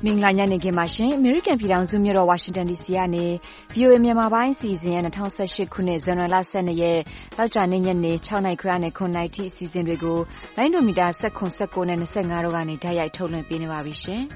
မင်္ဂလာညနေခင်းပါရှင်။ American ပြည်ထောင်စုမြို့တော် Washington DC ကနေ VOA မြန်မာပိုင်းအစီအစဉ်ရဲ့2018ခုနှစ်ဇန်နဝါရီလ12ရက်သောကြာနေ့ညနေ6:00 နာရီခွဲနဲ့9:00 နာရီထိအစီအစဉ်တွေကိုလိုင်းဒိုမီတာ19နဲ့25တို့ကနေဓာတ်ရိုက်ထုတ်လွှင့်ပေးနေပါပြီရှင်။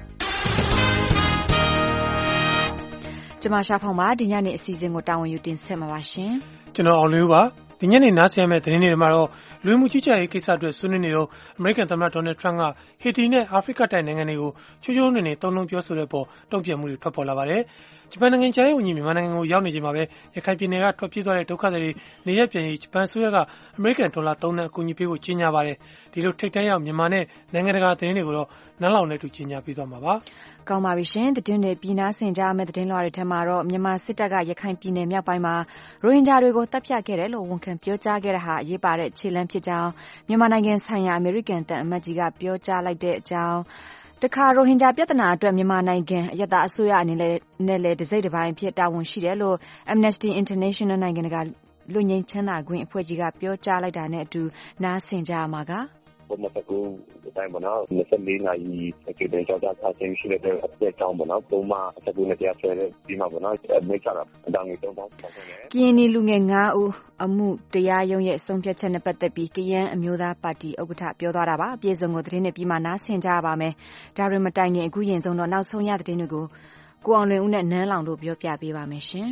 ကျွန်မရှာဖောင်ပါဒီညနေအစီအစဉ်ကိုတာဝန်ယူတင်ဆက်မှာပါရှင်။ကျွန်တော်အောင်လေးပါဒီညနေနားဆင်ရမယ့်သတင်းတွေမှာတော့လူမှုကြီးကြပ်ရေးကိစ္စအတွက်ဆွေးနွေးနေတော့အမေရိကန်သမ္မတဒေါ်နယ်ထရန့်ကဟေတီနဲ့အာဖရိကတိုက်နိုင်ငံတွေကိုချိုးချိုးနှွေနှွေသုံးလုံးပြောဆိုတဲ့ပေါ်တုံ့ပြန်မှုတွေထွက်ပေါ်လာပါတယ်။ဂျပန်နိုင်ငံခြားရေးဝန်ကြီးမြန်မာနိုင်ငံကိုရောက်နေချိန်မှာပဲရခိုင်ပြည်နယ်ကထွက်ပြေးသွားတဲ့ဒုက္ခသည်တွေနေရပ်ပြန်ရေးဂျပန်အစိုးရကအမေရိကန်ဒေါ်လာ3သန်းအကူအညီပေးဖို့ကြေညာပါတယ်။ဒီလိုထိပ်တန်းရောက်မြန်မာနဲ့နိုင်ငံတကာသတင်းတွေကိုတော့နန်းလောင်နဲ့တူကြေညာပေးသွားမှာပါ။ကောင်းပါပြီရှင်။သတင်းတွေပြည်နာဆင်ကြမယ့်သတင်းလွှာတွေထဲမှာတော့မြန်မာစစ်တပ်ကရခိုင်ပြည်နယ်မြောက်ပိုင်းမှာရိုဟင်ဂျာတွေကိုတပ်ဖြတ်ခဲ့တယ်လို့ဝန်ခံပြောကြားခဲ့တဲ့ဟာအရေးပါတဲ့ခြေလှမ်းဖြစ်ကြောင်းမြန်မာနိုင်ငံဆိုင်ရာအမေရိကန်တပ်အမတ်ကြီးကပြောကြားလိုက်တဲ့အကြောင်းတခါရိုဟင်ဂျာပြဿနာအတွက်မြန်မာနိုင်ငံအရပ်သားအစိုးရအနေနဲ့လည်းတစိမ့်တစ်ပိုင်းဖြစ်တာဝန်ရှိတယ်လို့ Amnesty International နိုင်ငံတကာလူငြိမ်းချမ်းသာခွင့်အဖွဲ့ကြီးကပြောကြားလိုက်တာနဲ့အတူနားဆင်ကြရမှာကပုံမှန်ကူတိုင်းပေါ့နော်24နာရီကြေညာကြောက်တာချင်းရှိတဲ့အသက်ကြောင်းပေါ့နော်ပုံမှန်အကူနဲ့တရားဆွဲတဲ့ဒီမှာပေါ့နော်မိတ်ချတာအတောင်ကြီး3000ပေါ့နော်ကရင်နီလူငယ်9ဦးအမှုတရားရုံးရဲ့ဆုံးဖြတ်ချက်နဲ့ပတ်သက်ပြီးကရန်အမျိုးသားပါတီဥက္ကဋ္ဌပြောသွားတာပါအပြည့်စုံကိုသတင်းနဲ့ပြီးမှနားဆင်ကြရပါမယ်ဒါရီမတိုင်ခင်အခုရင်ဆုံးတော့နောက်ဆုံးရသတင်းတွေကိုကိုအောင်လွင်ဦးနဲ့နန်းလောင်တို့ပြောပြပေးပါမယ်ရှင်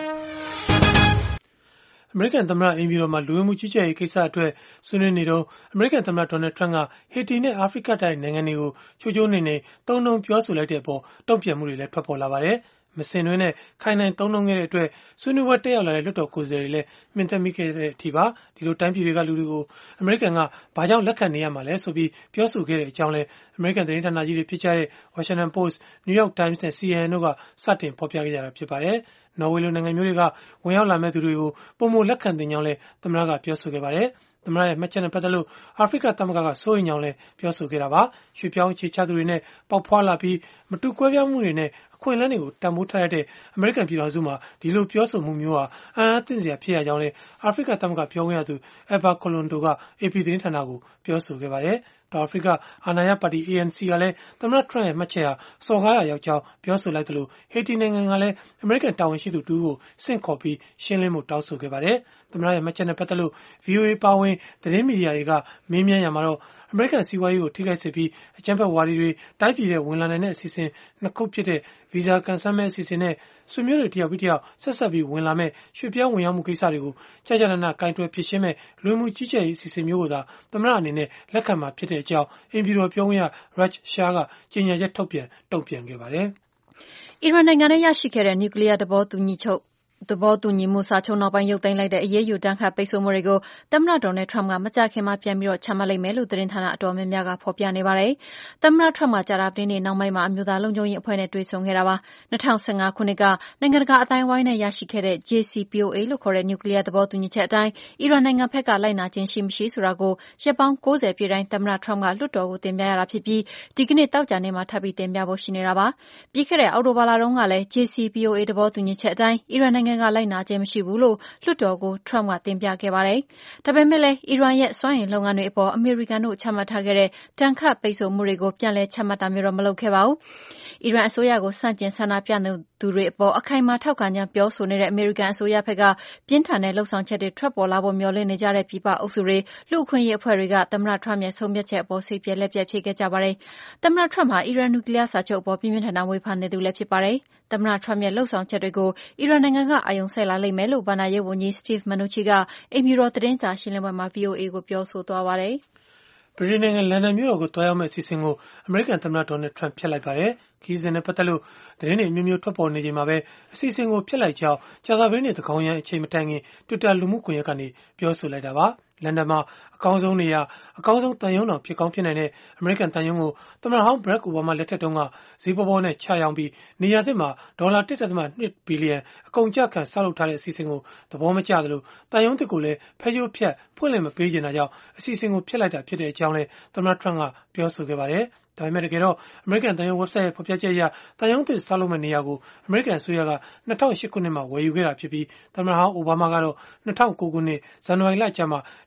အမေရိကန်သမ္မတအိမ်ဖြူတော်မှာလူဝင်မှုကြီးကြပ်ရေးကိစ္စအတွက်ဆွေးနွေးနေတော့အမေရိကန်သမ္မတဒေါ်နယ်ထရန့်ကဟေတီနဲ့အာဖရိကတိုက်နိုင်ငံတွေကိုချိုးချိုးနှိမ့်နှိမ့်သုံးနှုန်းပြောဆိုလိုက်တဲ့အပေါ်တုံ့ပြန်မှုတွေလည်းထွက်ပေါ်လာပါတယ်။မစင်တွင်းနဲ့ခိုင်နိုင်သုံးနှုန်းခဲ့တဲ့အတွက်ဆွေးနွေးပွဲတက်ရောက်လာတဲ့လွှတ်တော်ကိုယ်စားလှယ်တွေလည်းမြင်သက်မိခဲ့တဲ့အထိပါဒီလိုတိုင်းပြည်တွေကလူတွေကိုအမေရိကန်ကဘာကြောင့်လက်ခံနေရမှာလဲဆိုပြီးပြောဆိုခဲ့တဲ့အကြောင်းလဲအမေရိကန်သတင်းဌာနကြီးတွေဖြစ်ကြတဲ့ Washington Post, New York Times နဲ့ CNN တို့ကစတင်ဖော်ပြခဲ့ကြတာဖြစ်ပါတယ်။နော်ဝေလိုနိုင်ငံမျိုးတွေကဝင်ရောက်လာမဲ့သူတွေကိုပုံမလက်ခံတင်ကြောင်းလဲသမ္မတကပြောဆိုခဲ့ပါတယ်။သမ္မတရဲ့မှတ်ချက်နဲ့ပတ်သက်လို့အာဖရိကသမဂ္ဂကစိုးရိမ်ကြောင်းလည်းပြောဆိုခဲ့တာပါ။ရွှေ့ပြောင်းအခြေချသူတွေနဲ့ပေါက်ဖွာလာပြီးမတူကွဲပြားမှုတွေနဲ့အခွင့်အလမ်းတွေကိုတန်ဖိုးထားရတဲ့အမေရိကန်ပြည်ထောင်စုမှာဒီလိုပြောဆိုမှုမျိုးဟာအံ့အားသင့်စရာဖြစ်ရကြောင်းလည်းအာဖရိကသမဂ္ဂပြောခွင့်ရသူ Eva Kolondo က AP သတင်းဌာနကိုပြောဆိုခဲ့ပါတယ်။တောင်အာဖရိကအာဏာရပါတီ ANC ကလည်းသမ္မတထရန့်ရဲ့မှတ်ချက်ဟာစော်ကားရာရောက်ကြောင်းပြောဆိုလိုက်သလိုဟေတီနိုင်ငံကလည်းအမေရိကန်တာဝန်ရှိသူတူကိုဆင့်ခေါ်ပြီးရှင်းလင်းဖို့တောင်းဆိုခဲ့ပါတယ်။သမ္မတရဲ့မှတ်ချက်နဲ့ပတ်သက်လို့ VOA ပါဝင်သတင်းမီဒီယာတွေကမေးမြန်းရမှာတော့အမေရိကန်စီးပွားရေးကိုထိခိုက်စေပြီးအကြမ်းဖက်ဝါဒီတွေတိုင်းပြည်ထဲဝင်လာနိုင်တဲ့အစီအစဉ်နှစ်ခုဖြစ်တဲ့ဗီဇာကန်ဆယ်မဲ့အစီအစဉ်နဲ့ဆွေမျိုးတွေတယောက်ပြီးတယောက်ဆက်ဆက်ပြီးဝင်လာမဲ့ရွှေ့ပြောင်းဝင်ရောက်မှုကိစ္စတွေကိုကြာကြာနာကင်တွယ်ဖြစ်ရှင်းမဲ့လူမှုကြီးကြပ်ရေးအစီအစဉ်မျိုးကိုသာသမ္မတအနေနဲ့လက်ခံမှာဖြစ်တဲ့အကြောင်းအင်ဖြူတော်ပြောခွင့်ရ Raj Shah ကကြေညာချက်ထုတ်ပြန်တုံ့ပြန်ခဲ့ပါတယ်။အီရန်နိုင်ငံနဲ့ရရှိခဲ့တဲ့နျူကလ িয়ার သဘောတူညီမှုစာချုပ်နောက်ပိုင်းရုပ်သိမ်းလိုက်တဲ့အရေးယူတန်းခတ်ပိတ်ဆို့မှုတွေကိုသမ္မတဒေါ်နယ်ထရန့်ကမကြာခင်မှာပြန်ပြီးချမှတ်လိမ့်မယ်လို့သတင်းဌာနအတော်များများကဖော်ပြနေပါတယ်။သမ္မတထရန့်ကကြာသပတေးနေ့နောက်ပိုင်းမှာအမျိုးသားလုံခြုံရေးအဖွဲ့နဲ့တွေ့ဆုံခဲ့တာပါ။2015ခုနှစ်ကနိုင်ငံတကာအသိုင်းအဝိုင်းနဲ့ရရှိခဲ့တဲ့ JCPOA လို့ခေါ်တဲ့နျူကလ িয়ার သဘောတူညီချက်အတိုင်းအီရန်နိုင်ငံဘက်ကလိုက်နာခြင်းရှိမရှိဆိုတာကိုရက်ပေါင်း90ပြည့်တိုင်းသမ္မတထရန့်ကလွှတ်တော်ကိုတင်ပြရတာဖြစ်ပြီးဒီကနေ့သောကြာနေ့မှာထပ်ပြီးတင်ပြဖို့ရှိနေတာပါ။ပြီးခဲ့တဲ့အောက်တိုဘာလတုန်းကလည်း JCPOA သဘောတူညီချက်အတိုင်းအီရန်နိုင်ငံကလိုက်နာခြင်းမရှိဘူးလို့လွှတ်တော်ကိုထရန့်ကတင်ပြခဲ့ပါတယ်။ဒါပေမဲ့လည်းအီရန်ရဲ့စွမ်းအင်လုပ်ငန်းတွေအပေါ်အမေရိကန်တို့ချမှတ်ထားခဲ့တဲ့တန်ခတ်ပိတ်ဆို့မှုတွေကိုပြန်လည်ချမှတ်တာမျိုးတော့မလုပ်ခဲ့ပါဘူး။အီရန်အစိုးရကိုဆန့်ကျင်ဆန္ဒပြနေသူတွေအပေါ်အခိုင်အမာထောက်ခံကြောင်းပြောဆိုနေတဲ့အမေရိကန်အစိုးရဘက်ကပြင်းထန်တဲ့လှုံ့ဆော်ချက်တွေထွက်ပေါ်လာဖို့မျှော်လင့်နေကြတဲ့ပြည်ပအုပ်စုတွေလူ့အခွင့်အရေးအဖွဲ့တွေကသမ္မတထရန့်ရဲ့ဆုံးဖြတ်ချက်အပေါ်စိတ်ပျက်လက်ပျက်ဖြစ်ခဲ့ကြပါတယ်။သမ္မတထရန့်ဟာအီရန်နျူကလ িয়ার စာချုပ်အပေါ်ပြင်းပြင်းထန်ထန်ဝေဖန်နေသူလည်းဖြစ်ပါတယ်။သမ္မတထရန့်ရဲ့လှုံ့ဆော်ချက်တွေကိုအီရန်နိုင်ငံကအာရုံစိုက်လာလိမ့်မယ်လို့ဘဏ္ဍာရေးဝန်ကြီး Steve Mnuchin ကအိမ်ဖြူတော်သတင်းစာရှင်းလင်းပွဲမှာ VOA ကိုပြောဆိုသွားပါတယ်။ဗြိတိန်နိုင်ငံလန်ဒန်မြို့တော်ကိုတွားရောက်မယ့်အစီအစဉ်ကိုအမေရိကန်သမ္မတဒေါ်နယ်ထရန့်ဖျက်လိုက်ပါတယ်။ခရီးစဉ်နဲ့ပတ်သက်လို့သတင်းတွေအမျိုးမျိုးထွက်ပေါ်နေချိန်မှာပဲအစီအစဉ်ကိုဖျက်လိုက်ကြောင်းကြာသပတေးနေ့သန်းခေါင်ယံအချိန်မတိုင်ခင် Twitter လူမှုကွန်ရက်ကနေပြောဆိုလိုက်တာပါ။လန်ဒန်မှာအကောင်းဆုံးနေရာအကောင်းဆုံးတန်ရုံးတော်ဖြစ်ကောင်းဖြစ်နိုင်တဲ့အမေရိကန်တန်ရုံးကိုသမ္မတဟောင်း Barack Obama လက်ထက်တုန်းကဈေးပေါပေါနဲ့ချရောင်းပြီးနေရာသစ်မှာဒေါ်လာ 1.2 ဘီလီယံအကုန်အကျခံဆောက်လုပ်ထားတဲ့အစီအစဉ်ကိုသဘောမကျသလိုတန်ရုံးသစ်ကိုလည်းဖဲကြိုးဖြတ်ဖွင့်လှစ်မပေးချင်တာကြောင့်အစီအစဉ်ကိုဖျက်လိုက်တာဖြစ်တဲ့အကြောင်းလည်းသမ္မတထရန့်ကပြောဆိုခဲ့ပါတယ်။ဒါပေမဲ့တကယ်တော့အမေရိကန်တန်ရုံး website ရဲ့ဖော်ပြချက်အရတန်ရုံးသစ်ဆောက်လုပ်မယ့်နေရာကိုအမေရိကန်အစိုးရက2008ခုနှစ်မှာဝယ်ယူခဲ့တာဖြစ်ပြီးသမ္မတဟောင်းအိုဘားမားကတော့2009ခုနှစ်ဇန်နဝါရီလကျမှတ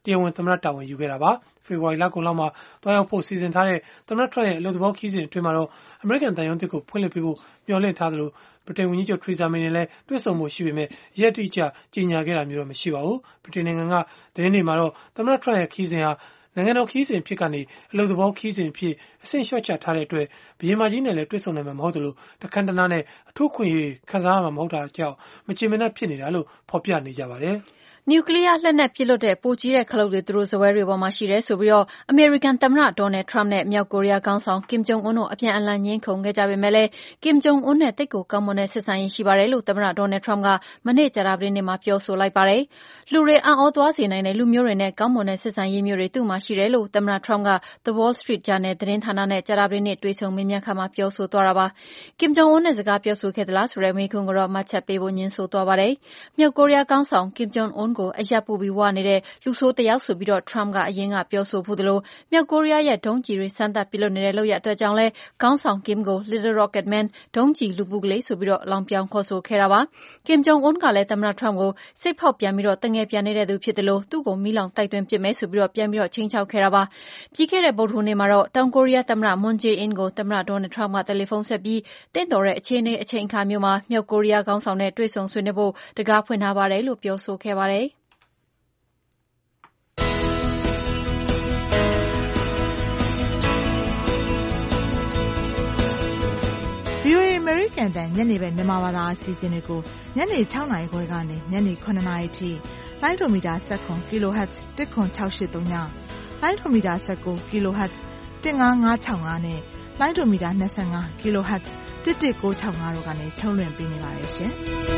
တရားဝင်သမ္မတတာဝန်ယူခဲ့တာပါ။ ဖေဖော်ဝါရီလကုန်လောက်မှာသွားရောက်ဖို့စီစဉ်ထားတဲ့သမ္မတထရန့်ရဲ့အလုပ်သဘောခရီးစဉ်အတွင်းမှာတော့အမေရိကန်သံရုံးသစ်ကိုဖွင့်လှစ်ပေးဖို့မျှော်လင့်ထားသလိုဗြိတိန်ဝန်ကြီးချုပ်ထရီဇာမေနဲ့လည်းတွေ့ဆုံမှုရှိပေမဲ့ရက်တိကျကြေညာခဲ့တာမျိုးတော့မရှိပါဘူး။ဗြိတိန်နိုင်ငံကသတင်းတွေမှာတော့သမ္မတထရန့်ရဲ့ခရီးစဉ်ဟာနိုင်ငံတော်ခရီးစဉ်ဖြစ်ကနေအလုပ်သဘောခရီးစဉ်ဖြစ်အဆင့်လျှော့ချထားတဲ့အတွက်ဘုရင်မကြီးနဲ့လည်းတွေ့ဆုံနိုင်မှာမဟုတ်သလိုတခမ်းတနားနဲ့အထူးခွင့်ရေးခံစားရမှာမဟုတ်တာကြောင့်မချေမနှက်ဖြစ်နေတာလို့ဖော်ပြနေကြပါတယ်။နျူကလ িয়ার လက်နက်ပစ်လွှတ်တဲ့ပိုကြီးတဲ့ခလုတ်တွေသူတို့ဇပွဲတွေပေါ်မှာရှိတယ်ဆိုပြီးအမေရိကန်သမ္မတဒေါ်နယ်ထရမ့်နဲ့မြောက်ကိုရီးယားခေါင်းဆောင်ကင်ဂျုံအွန်းတို့အပြန်အလှန်ငြင်းခုန်ခဲ့ကြပေမဲ့လည်းကင်ဂျုံအွန်းနဲ့သိပ်ကိုကောင်းမွန်တဲ့ဆက်ဆံရေးရှိပါတယ်လို့သမ္မတဒေါ်နယ်ထရမ့်ကမနေ့ကြာသပတေးနေ့မှာပြောဆိုလိုက်ပါတယ်။လူတွေအံ့ဩသွားစေနိုင်တဲ့လူမျိုးတွေနဲ့ကောင်းမွန်တဲ့ဆက်ဆံရေးမျိုးတွေသူ့မှာရှိတယ်လို့သမ္မတထရမ့်က The Wall Street Journal သတင်းဌာနနဲ့ကြာသပတေးနေ့တွေ့ဆုံမေးမြန်းခန်းမှာပြောဆိုသွားတာပါ။ကင်ဂျုံအွန်းနဲ့စကားပြောဆိုခဲ့သလားဆိုတဲ့မေးခွန်းကိုတော့မှတ်ချက်ပေးဖို့ငြင်းဆိုသွားပါတယ်။မြောက်ကိုရီးယားခေါင်းဆောင်ကင်ဂျုံအွန်းကိုအရပ်ပူပြီးဝနေတဲ့လူဆိုးတယောက်ဆိုပြီးထရမ့်ကအရင်ကပြောဆိုဖူးသလိုမြောက်ကိုရီးယားရဲ့ဒုံးကျည်တွေစမ်းသပ်ပစ်လွှတ်နေတဲ့လုပ်ရပ်အတွက်ကြောင့်လည်းခေါင်းဆောင်ကင်ကို Little Rocket Man ဒုံးကျည်လူပူကလေးဆိုပြီးလောင်ပြောင်ခေါ်ဆိုခဲ့တာပါ။ကင်ဂျုံအွန်းကလည်းသမ္မတထရမ့်ကိုစိတ်ဖောက်ပြန်ပြီးတငယ်ပြန်နေတဲ့သူဖြစ်သလိုသူ့ကိုမီးလောင်တိုက်သွင်းပစ်မယ်ဆိုပြီးပြန်ပြီးခြိမ်းခြောက်ခဲ့တာပါ။ပြီးခဲ့တဲ့ဗုဒ္ဓဟူးနေ့မှာတော့တောင်ကိုရီးယားသမ္မတမွန်ဂျေအင်းကိုသမ္မတဒေါ်နယ်ထရမ့်ကတယ်လီဖုန်းဆက်ပြီးတင့်တော်တဲ့အခြေအနေအချိန်အခါမျိုးမှာမြောက်ကိုရီးယားခေါင်းဆောင်နဲ့တွေ့ဆုံဆွေးနွေးဖို့တကားဖွင့်ထားပါတယ်လို့ပြောဆိုခဲ့ပါတယ်။ VOA အမေရိကန်တန်ညနေပဲမြန်မာဘာသာအစီအစဉ်တွေကိုညနေ6နာရီခွဲကနေညနေ9နာရီထိလိုင်းဒိုမီတာ19 kHz 10683ညလိုင်းဒိုမီတာ19 kHz 15565နဲ့လိုင်းဒိုမီတာ25 kHz 11965တို့ကနေထုတ်လွှင့်ပေးနေပါတယ်ရှင်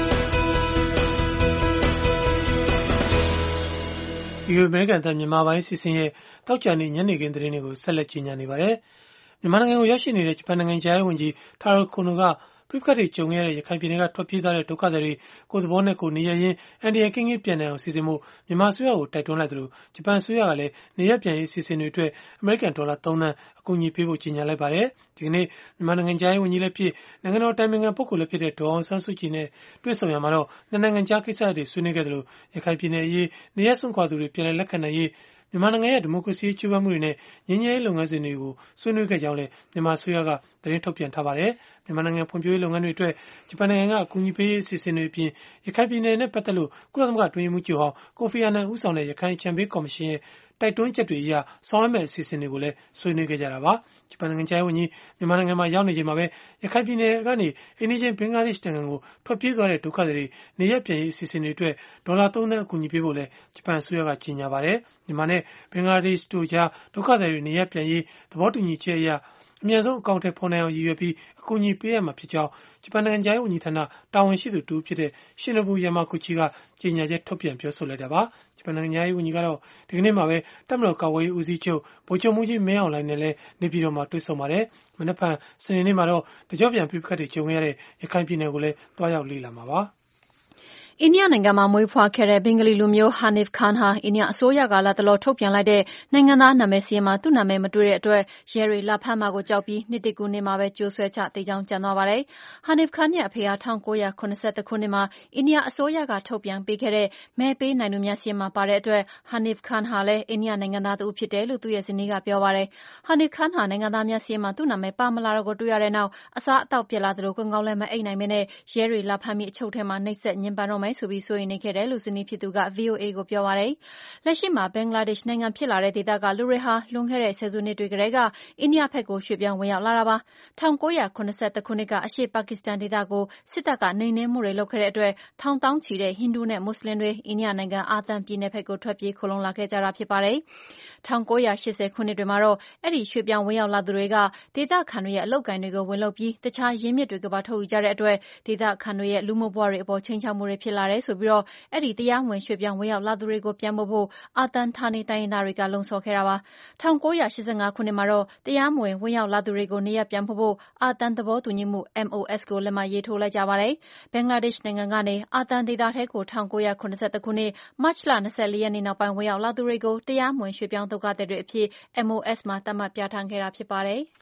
။ VOA အမေရိကန်တန်မြန်မာပိုင်းအစီအစဉ်ရဲ့တောက်ကြနေညနေခင်းသတင်းတွေကိုဆက်လက်ကြီးညာနေပါတယ်။မြန်မာနိုင်ငံကိုရောက်ရှိနေတဲ့ဂျပန်နိုင်ငံခြားရေးဝန်ကြီးတာရိုကိုနိုကပြစ်ခတ်တွေကြုံခဲ့ရတဲ့ရခိုင်ပြည်နယ်ကထွက်ပြေးသွားတဲ့ဒုက္ခသည်တွေကိုယ်သဘောနဲ့ကိုနေရရင်အန်ဒီရကင်းကင်းပြန်နိုင်အောင်စီစဉ်မှုမြန်မာအစိုးရကိုတိုက်တွန်းလိုက်သလိုဂျပန်အစိုးရကလည်းနေရပြန်ရေးစီစဉ်တွေအတွက်အမေရိကန်ဒေါ်လာ3သန်းအကူအညီပေးဖို့ကြေညာလိုက်ပါတယ်။ဒီကနေ့မြန်မာနိုင်ငံခြားရေးဝန်ကြီးလည်းဖြစ်နိုင်ငံတော်တိုင်ပင်ခံပုဂ္ဂိုလ်လည်းဖြစ်တဲ့ဒေါ်အောင်ဆန်းစုကြည်နဲ့တွေ့ဆုံရမှာတော့နိုင်ငံခြားကိစ္စတွေဆွေးနွေးခဲ့သလိုရခိုင်ပြည်နယ်အရေးနေရစွန့်ခွာသူတွေပြည်လည်လက်ခံနိုင်ရေးမြန်မာနိုင်ငံရဲ့ဒီမိုကရေစီချိုးပမ်းမှုတွေနဲ့ငြိမ်းချမ်းရေးလုပ်ငန်းစဉ်တွေကိုဆွေးနွေးခဲ့ကြောင်းလည်းမြန်မာအစိုးရကသတင်းထုတ်ပြန်ထားပါတယ်။မြန်မာနိုင်ငံဖွံ့ဖြိုးရေးလုပ်ငန်းတွေအတွက်ဂျပန်နိုင်ငံကအကူအညီပေးရေးအစီအစဉ်တွေအပြင်ရခိုင်ပြည်နယ်နဲ့ပတ်သက်လို့ကုလသမဂ္ဂအတွင်းရေးမှူးချုပ်ဟောင်းကိုဖီအာနန်ဦးဆောင်တဲ့ရခိုင်အကြံပေးကော်မရှင်ရဲ့တိုက်တွန်းချက်တွေအရဆောင်ရွက်မဲ့အစီအစဉ်တွေကိုလည်းဆွေးနွေးခဲ့ကြတာပါ။ဂျပန်နိုင်ငံခြားရေးဝန်ကြီးမြန်မာနိုင်ငံမှာရောက်နေချိန်မှာပဲရခိုင်ပြည်နယ်ကနေအိန္ဒိယဘင်္ဂလားဒေ့ရှ်နိုင်ငံကိုထွက်ပြေးသွားတဲ့ဒုက္ခသည်တွေနေရပ်ပြန်ရေးအစီအစဉ်တွေအတွက်ဒေါ်လာ3သန်းအကူအညီပေးဖို့လည်းဂျပန်အစိုးရကကြေညာပါတယ်။မြန်မာနဲ့ဘင်္ဂလားဒေ့ရှ်တို့ကြားဒုက္ခသည်တွေနေရပ်ပြန်ရေးသဘောတူညီချက်အရအမြန်ဆုံးအကောင့်ထဲပေါ်နိုင်အောင်ရည်ရွယ်ပြီးအကူအညီပေးရမှာဖြစ်ကြောင်းဂျပန်နိုင်ငံခြားရေးဝန်ကြီးဌာနတာဝန်ရှိသူတူဖြစ်တဲ့ရှင်နဘူယာမာကူချီကကြေညာချက်ထုတ်ပြန်ပြောဆိုလိုက်တာပါ။ဂျပန်နိုင်ငံခြားရေးဝန်ကြီးကတော့ဒီကနေ့မှာပဲတပ်မတော်ကာကွယ်ရေးဦးစီးချုပ်ဗိုလ်ချုပ်မှူးကြီးမင်းအောင်လှိုင်နဲ့လည်းနေပြည်တော်မှာတွေ့ဆုံပါတယ်။မနက်ဖြန်စနေနေ့မှာတော့တကြော့ပြန်ပြစ်ခတ်တွေကြုံရတဲ့ရခိုင်ပြည်နယ်ကိုလည်းတွားရောက်လေ့လာမှာပါ။အိန္ဒိယနိုင်ငံမှာမွေးဖွားခဲ့တဲ့ဘင်္ဂလီလူမျိုး Hanif Khan ဟာအိန္ဒိယအစိုးရကလတ်တလောထုတ်ပြန်လိုက်တဲ့နိုင်ငံသားနာမည်စာရင်းမှာသူ့နာမည်မတွေ့တဲ့အတွက်ရဲတွေလာဖမ်းမှာကိုကြောက်ပြီးနှစ်သစ်ကူးနေ့မှာပဲကြိုးဆွဲချသေကြောင်းကြံသွားပါတယ်။ Hanif Khan ရဲ့အဖေဟာ1981ခုနှစ်မှာအိန္ဒိယအစိုးရကထုတ်ပြန်ပေးခဲ့တဲ့မဲပေးနိုင်သူများစာရင်းမှာပါတဲ့အတွက် Hanif Khan ဟာလည်းအိန္ဒိယနိုင်ငံသားတဦးဖြစ်တယ်လို့သူ့ရဲ့ဇနီးကပြောပါတယ်။ Hanif Khan ဟာနိုင်ငံသားများစာရင်းမှာသူ့နာမည်ပါမလာတော့ကိုတွေ့ရတဲ့နောက်အစားအသောက်ပြတ်လာသလိုကောင်းကောင်းလည်းမအိပ်နိုင်ဘဲနဲ့ရဲတွေလာဖမ်းပြီးအချုပ်ထဲမှာနှိပ်စက်ညှဉ်းပန်းတော့မယ်ဆိုပြီးစိုးရိမ်နေခဲ့တယ်လို့ဇနီးဖြစ်သူက VOA ကိုပြောပါတယ်။လက်ရှိမှာဘင်္ဂလားဒေ့ရှ်နိုင်ငံဖြစ်လာတဲ့ဒေသကလူတွေဟာလွန်ခဲ့တဲ့ဆယ်စုနှစ်တွေကတည်းကအိန္ဒိယဘက်ကိုရွှေ့ပြောင်းဝင်ရောက်လာတာပါ။1971ခုနှစ်ကအရှေ့ပါကစ္စတန်ဒေသကိုစစ်တပ်ကနှိမ်နင်းမှုတွေလုပ်ခဲ့တဲ့အတွက်ထောင်သောင်းချီတဲ့ဟိန္ဒူနဲ့မွတ်စလင်တွေအိန္ဒိယနိုင်ငံအာသံပြည်နယ်ဘက်ကိုထွက်ပြေးခိုလှုံလာခဲ့ကြတာဖြစ်ပါတယ်။ 1980ခုနှစ်တွေမှာတော့အဲဒီရွှေ့ပြောင်းဝင်ရောက်လာသူတွေကဒေသခံတွေရဲ့အလုပ်ကိုင်တွေကိုဝင်လုပ်ပြီးတခြားရင်းမြစ်တွေကိုပါထုတ်ယူကြတဲ့အတွက်ဒေသခံတွေရဲ့လူမှုဘဝတွေအပေါ်ခြိမ်းခြောက်မှုတွေဖြစ်လာတယ်ဆိုပြီးအဲဒီတရားမဝင်ရွှေ့ပြောင်းဝင်ရောက်လာသူတွေကိုပြန်ပို့ဖို့အာသံဌာနေတိုင်းရင်းသားတွေကလှုံ့ဆော်ခဲ့တာပါ။1985ခုနှစ်မှာတော့တရားမဝင်ဝင်ရောက်လာသူတွေကိုနေရပ်ပြန်ပို့ဖို့အာသံသဘောတူညီမှု MOS ကိုလက်မှတ်ရေးထိုးလိုက်ကြပါတယ်။ဘင်္ဂလားဒေ့ရှ်နိုင်ငံကနေအာသံဒေသထဲကို1971ခုနှစ်မတ်လ24ရက်နေ့နောက်ပိုင်းဝင်ရောက်လာသူတွေကိုတရားမဝင်ရွှေ့ပြောင်းဒုက္ခသည်တွေအဖြစ် MOS မှာသတ်မှတ်ပြဌာန်းခဲ့တာဖြစ်ပါတယ်။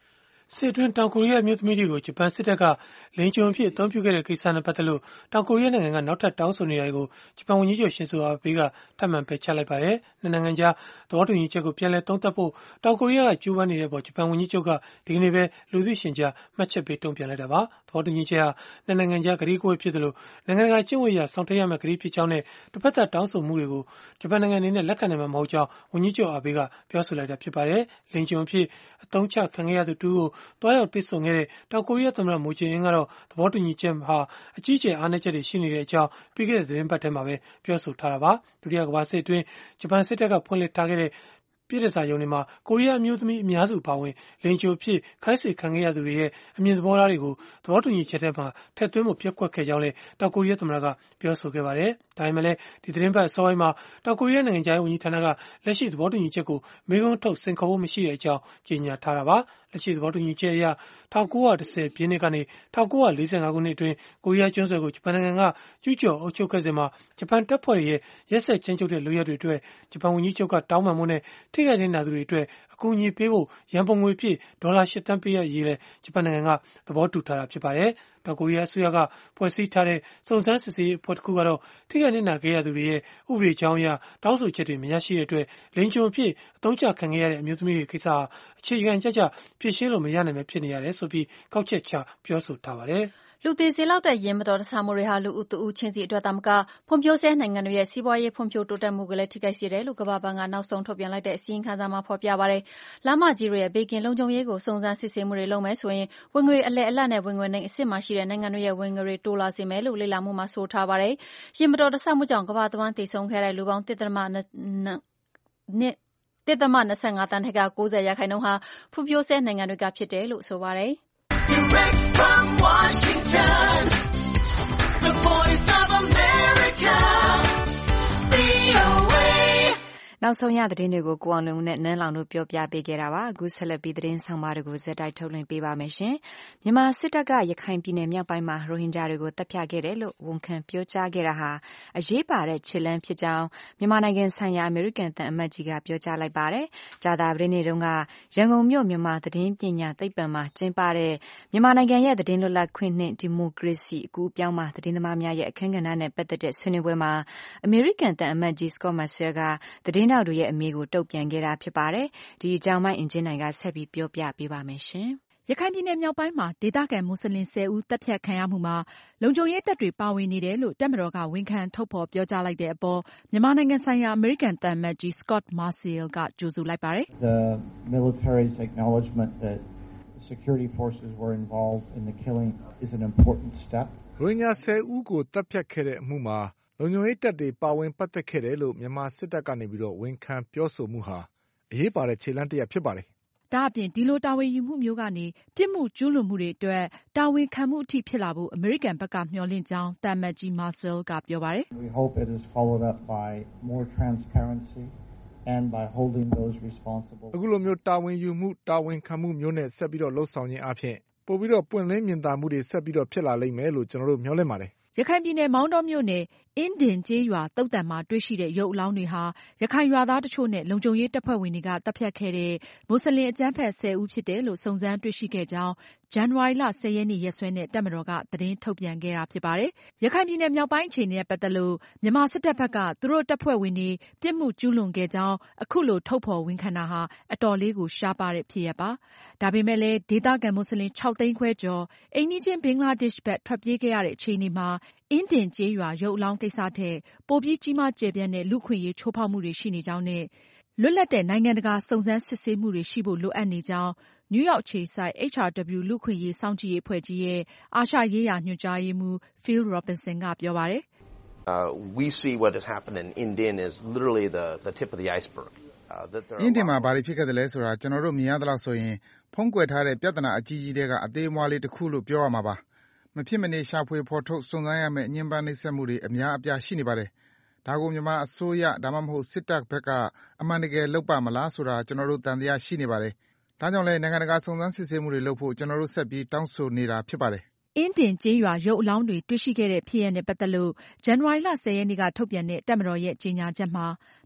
စစ်အတွင်းတောင်ကိုရီးယားမျိုးသမီးတွေကိုဂျပန်စစ်တပ်ကလိင်ကျွန်အဖြစ်အသုံးပြုခဲ့တဲ့ကိစ္စနဲ့ပတ်သက်လို့တောင်ကိုရီးယားနိုင်ငံကနောက်ထပ်တောင်းဆိုနေတာတွေကိုဂျပန်ဝန်ကြီးချုပ်ရှင်ဆိုအာဘေးကထပ်မံပယ်ချလိုက်ပါတယ်။နှစ်နိုင်ငံကြားသဘောတူညီချက်ကိုပြန်လည်သုံးသပ်ဖို့တောင်ကိုရီးယားကကြိုးပမ်းနေတဲ့ပေါ်ဂျပန်ဝန်ကြီးချုပ်ကဒီကနေ့ပဲလူသိရှင်ကြားမှတ်ချက်ပေးတုံ့ပြန်လိုက်တာပါ။သဘောတူညီချက်ဟာနှစ်နိုင်ငံကြားကတိကဝတ်ဖြစ်တယ်လို့နိုင်ငံတကာကျင့်ဝတ်အရဆောင်ထည့်ရမယ့်ကတိဖြစ်ကြောင်းနဲ့တစ်ဖက်သက်တောင်းဆိုမှုတွေကိုဂျပန်နိုင်ငံအနေနဲ့လက်ခံနိုင်မှာမဟုတ်ကြောင်းဝန်ကြီးချုပ်အာဘေးကပြောဆိုလိုက်တာဖြစ်ပါတယ်။လိင်ကျွန်အဖြစ်အသုံးချခံခဲ့ရသူတူကိုတွားရောက်တွေ့ဆုံခဲ့တဲ့တောင်ကိုရီးယားသမ္မတမိုဂျင်အင်းကတော့သဘောတူညီချက်ဟာအကြီးအကျယ်အားနည်းချက်တွေရှိနေတဲ့အကြောင်းပြီးခဲ့တဲ့သတင်းပတ်ထဲမှာပဲပြောဆိုထားတာပါဒုတိယကမ္ဘာစစ်အတွင်းဂျပန်စစ်တပ်ကဖွင့်လှစ်ထားခဲ့တဲ့ပြည်ထစာရုံတွေမှာကိုရီးယားမျိုးသမီးအများစုပါဝင်လိင်ချိုအဖြစ်ခိုင်းစေခံခဲ့ရသူတွေရဲ့အမြင်သဘောထားတွေကိုသဘောတူညီချက်ထဲမှာထည့်သွင်းဖို့ပျက်ကွက်ခဲ့ကြောင်းလည်းတောင်ကိုရီးယားသမ္မတကပြောဆိုခဲ့ပါတယ်ဒါပေမဲ့လည်းဒီသတင်းပတ်အစောပိုင်းမှာတောင်ကိုရီးယားနိုင်ငံခြားရေးဝန်ကြီးဌာနကလက်ရှိသဘောတူညီချက်ကိုမေးခွန်းထုတ်စိန်ခေါ်ဖို့မရှိတဲ့အကြောင်းကြေညာထားတာပါလက်ရှိသဘောတူညီချက်အရ1910ပြည့်နှစ်ကနေ1945ခုနှစ်အတွင်းကိုရီးယားကျွန်းဆွယ်ကိုဂျပန်နိုင်ငံကကျူးကျော်အုပ်ချုပ်ခဲ့စဉ်မှာဂျပန်တပ်ဖွဲ့တွေရဲ့ရက်စက်ကြမ်းကြုတ်တဲ့လုပ်ရပ်တွေအတွက်ဂျပန်ဝန်ကြီးချုပ်ကတောင်းပန်မှုနဲ့ထိခိုက်နေတာသူတွေအတွက်အကူအညီပေးဖို့ရန်ပုံငွေအဖြစ်ဒေါ်လာ8 သန်းပေးရရေးလဲဂျပန်နိုင်ငံကသဘောတူထားတာဖြစ်ပါတယ်တောင်ကိုရီးယားအစိုးရကဖွဲ့စည်းထားတဲ့စုံစမ်းစစ်ဆေးရေးအဖွဲ့တစ်ခုကတော့ထိခိုက်နေတာခဲ့ရသူတွေရဲ့ဥပဒေကြောင်းအရတောင်းဆိုချက်တွေမရရှိတဲ့အတွက်လိင်ကျွန်အဖြစ်အသုံးချခံခဲ့ရတဲ့အမျိုးသမီးတွေကိစ္စဟာအခြေခံကြကြဖြေရှင်းလို့မရနိုင်ပဲဖြစ်နေရတယ်ဆိုပြီးကောက်ချက်ချပြောဆိုထားပါတယ်လူသေးစေလောက်တဲ့ရင်းမတော်တဆမှုတွေဟာလူဦးတဦးချင်းစီအတွက်သာမကဖွံ့ဖြိုးဆဲနိုင်ငံတွေရဲ့စီးပွားရေးဖွံ့ဖြိုးတိုးတက်မှုကိုလည်းထိခိုက်စေတယ်လို့ကမ္ဘာ့ဘဏ်ကနောက်ဆုံးထုတ်ပြန်လိုက်တဲ့အစီရင်ခံစာမှာဖော်ပြပါတယ်။လမ်းမကြီးတွေရဲ့ဘေးကင်းလုံခြုံရေးကိုစုံစမ်းစစ်ဆေးမှုတွေလုပ်မယ်ဆိုရင်ဝင်ငွေအလယ်အလတ်နဲ့ဝင်ငွေနှိမ်အဆင့်မှာရှိတဲ့နိုင်ငံတွေရဲ့ဝင်ငွေတွေတိုးလာစေမယ်လို့လေ့လာမှုမှာဆိုထားပါတယ်။ရင်းမတော်တဆမှုကြောင့်ကမ္ဘာတဝန်းသေဆုံးခဲ့တဲ့လူပေါင်း1.25 သန်းထဲက90%ဟာဖွံ့ဖြိုးဆဲနိုင်ငံတွေကဖြစ်တယ်လို့ဆိုပါတယ်။ Direct from Washington, the voice of America, VOA. နောက်ဆုံးရသတင်းတွေကိုကိုအောင်လုံးနဲ့နန်းလောင်တို့ပြောပြပေးခဲ့တာပါအခုဆက်လက်ပြီးသတင်းဆောင်ပါတွေကိုဇက်တိုက်ထုတ်လွှင့်ပေးပါမယ်ရှင်မြန်မာစစ်တပ်ကရခိုင်ပြည်နယ်မြောက်ပိုင်းမှာရိုဟင်ဂျာတွေကိုတပ်ဖြတ်ခဲ့တယ်လို့ဝန်ခံပြောကြားခဲ့တာဟာအရေးပါတဲ့ခြေလှမ်းဖြစ်ကြောင်းမြန်မာနိုင်ငံဆိုင်ရာအမေရိကန်သံအမတ်ကြီးကပြောကြားလိုက်ပါတယ်ကြာသပတေးနေ့တုန်းကရန်ကုန်မြို့မြန်မာသတင်းပညာသိပ္ပံမှာကျင်းပတဲ့မြန်မာနိုင်ငံရဲ့သတင်းလွတ်လပ်ခွင့်နဲ့ဒီမိုကရေစီအကူအပြောင်းမှာသတင်းသမားများရဲ့အခမ်းကဏ္ဍနဲ့ပတ်သက်တဲ့ဆွေးနွေးပွဲမှာအမေရိကန်သံအမတ်ကြီး Scott Marciel ကသတင်းထောက်တွေရဲ့အမေကိုတုံ့ပြန်ခဲ့တာဖြစ်ပါတယ်။ဒီအကြောင်းအင်ဂျင်နိုင်ကဆက်ပြီးပြောပြပေးပါမယ်ရှင်။ရခိုင်ပြည်နယ်မြောက်ပိုင်းမှာဒေသခံမွတ်စလင်10ဦးတပ်ဖြတ်ခံရမှုမှာလုံခြုံရေးတပ်တွေပါဝင်နေတယ်လို့တပ်မတော်ကဝန်ခံထုတ်ဖော်ပြောကြားလိုက်တဲ့အပေါ်မြန်မာနိုင်ငံဆိုင်ရာအမေရိကန်သံအမတ်ကြီး Scott Marciel ကကြိုဆိုလိုက်ပါတယ်။ The military's acknowledgement that security forces were involved in the killing is an important step. ရိုဟင်ဂျာ10ဦးကိုတပ်ဖြတ်ခဲ့တဲ့အမှုမှာလုံခြုံရေးတပ်တွေပါဝင်ပတ်သက်ခဲ့တယ်လို့မြန်မာစစ်တပ်ကနေပြီးတော့ဝန်ခံပြောဆိုမှုဟာအရေးပါတဲ့ခြေလှမ်းတစ်ရပ်ဖြစ်ပါတယ်။ဒါအပြင်ဒီလိုတာဝန်ယူမှုမျိုးကနေပြစ်မှုကျူးလွန်မှုတွေအတွက်တာဝန်ခံမှုအထိဖြစ်လာဖို့အမေရိကန်ဘက်ကမျှော်လင့်ကြောင်းသံအမတ်ကြီး Marciel ကပြောပါတယ်။ We hope it is followed up by more transparency and by holding those responsible. အခုလိုမျိုးတာဝန်ယူမှုတာဝန်ခံမှုမျိုးနဲ့ဆက်ပြီးတော့လှုပ်ဆောင်ခြင်းအပြင်ပို့ပြီးတော့ပွင့်လင်းမြင်သာမှုတွေဆက်ပြီးတော့ဖြစ်လာလိမ့်မယ်လို့ကျွန်တော်တို့မျှော်လင့်ပါတယ်ရခိုင်ပြည်နယ်မောင်တောမြို့နယ်အင်းဒင်ကျေးရွာသုတ်တံမှာတွေ့ရှိတဲ့ရုပ်အလောင်းတွေဟာရခိုင်ရွာသားတချို့နဲ့လုံခြုံရေးတပ်ဖွဲ့ဝင်တွေကတပ်ဖြတ်ခဲ့တဲ့မွတ်စလင်အကြမ်းဖက်10ဦးဖြစ်တယ်လို့စုံစမ်းတွေ့ရှိခဲ့ကြောင်းဇန်နဝါရီလ10ရက်နေ့ရက်စွဲနဲ့တပ်မတော်ကသတင်းထုတ်ပြန်ခဲ့တာဖြစ်ပါတယ်။ရခိုင်ပြည်နယ်မြောက်ပိုင်းအခြေအနေနဲ့ပတ်သက်လို့မြန်မာစစ်တပ်ဘက်ကသူတို့တပ်ဖွဲ့ဝင်တွေပြစ်မှုကျူးလွန်ခဲ့ကြောင်းအခုလိုထုတ်ဖော်ဝန်ခံတာဟာအတော်လေးကိုရှားပါတဲ့ဖြစ်ရပ်ပါ။ဒါပေမဲ့လည်းဒေသခံမွတ်စလင်6သိန်းခွဲကျော်အိမ်နီးချင်းဘင်္ဂလားဒေ့ရှ်ဘက်ထွက်ပြေးခဲ့ရတဲ့အခြေအနေမှာအင်းဒင်ကျေးရွာရုပ်အလောင်းကိစ္စထက်ပိုပြီးကြီးမားကျယ်ပြန့်တဲ့လူ့အခွင့်အရေးချိုးဖောက်မှုတွေရှိနေကြောင်းနဲ့လွတ်လပ်တဲ့နိုင်ငံတကာစုံစမ်းစစ်ဆေးမှုတွေရှိဖို့လိုအပ်နေကြောင်းနယူးယောက်အခြေစိုက် HRW လူ့အခွင့်အရေးစောင့်ကြည့်ရေးအဖွဲ့ကြီးရဲ့အာရှရေးရာညွှန်ကြားရေးမှူး Phil Robertson ကပြောပါတယ် We see what has happened in Indian is literally the tip of the iceberg. အင်းဒင်မှာဘာတွေဖြစ်ခဲ့တယ်လဲဆိုတာကျွန်တော်တို့မြင်ရသလောက်ဆိုရင်ဖုံးကွယ်ထားတဲ့ပြဿနာအကြီးကြီးတွေကအသေးအမွှားလေးတစ်ခုလို့ပြောရမှာပါမဖြစ်မနေရှာဖွေဖော်ထုတ်စုံစမ်းရမယ့်ညှဉ်းပန်းနှိပ်စက်မှုတွေအများအပြားရှိနေပါတယ်ဒါကိုမြန်မာအစိုးရဒါမှမဟုတ်စစ်တပ်ဘက်ကအမှန်တကယ်လုပ်ပါမလားဆိုတာကျွန်တော်တို့တန်တရားရှိနေပါတယ်ဒါကြောင့်လည်းနိုင်ငံတကာစုံစမ်းစစ်ဆေးမှုတွေလုပ်ဖို့ကျွန်တော်တို့ဆက်ပြီးတောင်းဆိုနေတာဖြစ်ပါတယ်အင်းဒင်ကျေးရွာရုပ်အလောင်းတွေတွေ့ရှိခဲ့တဲ့ဖြစ်ရပ်နဲ့ပတ်သက်လို့ဇန်နဝါရီလ10ရက်နေ့ကထုတ်ပြန်တဲ့တပ်မတော်ရဲ့ကြေညာချက်မှာ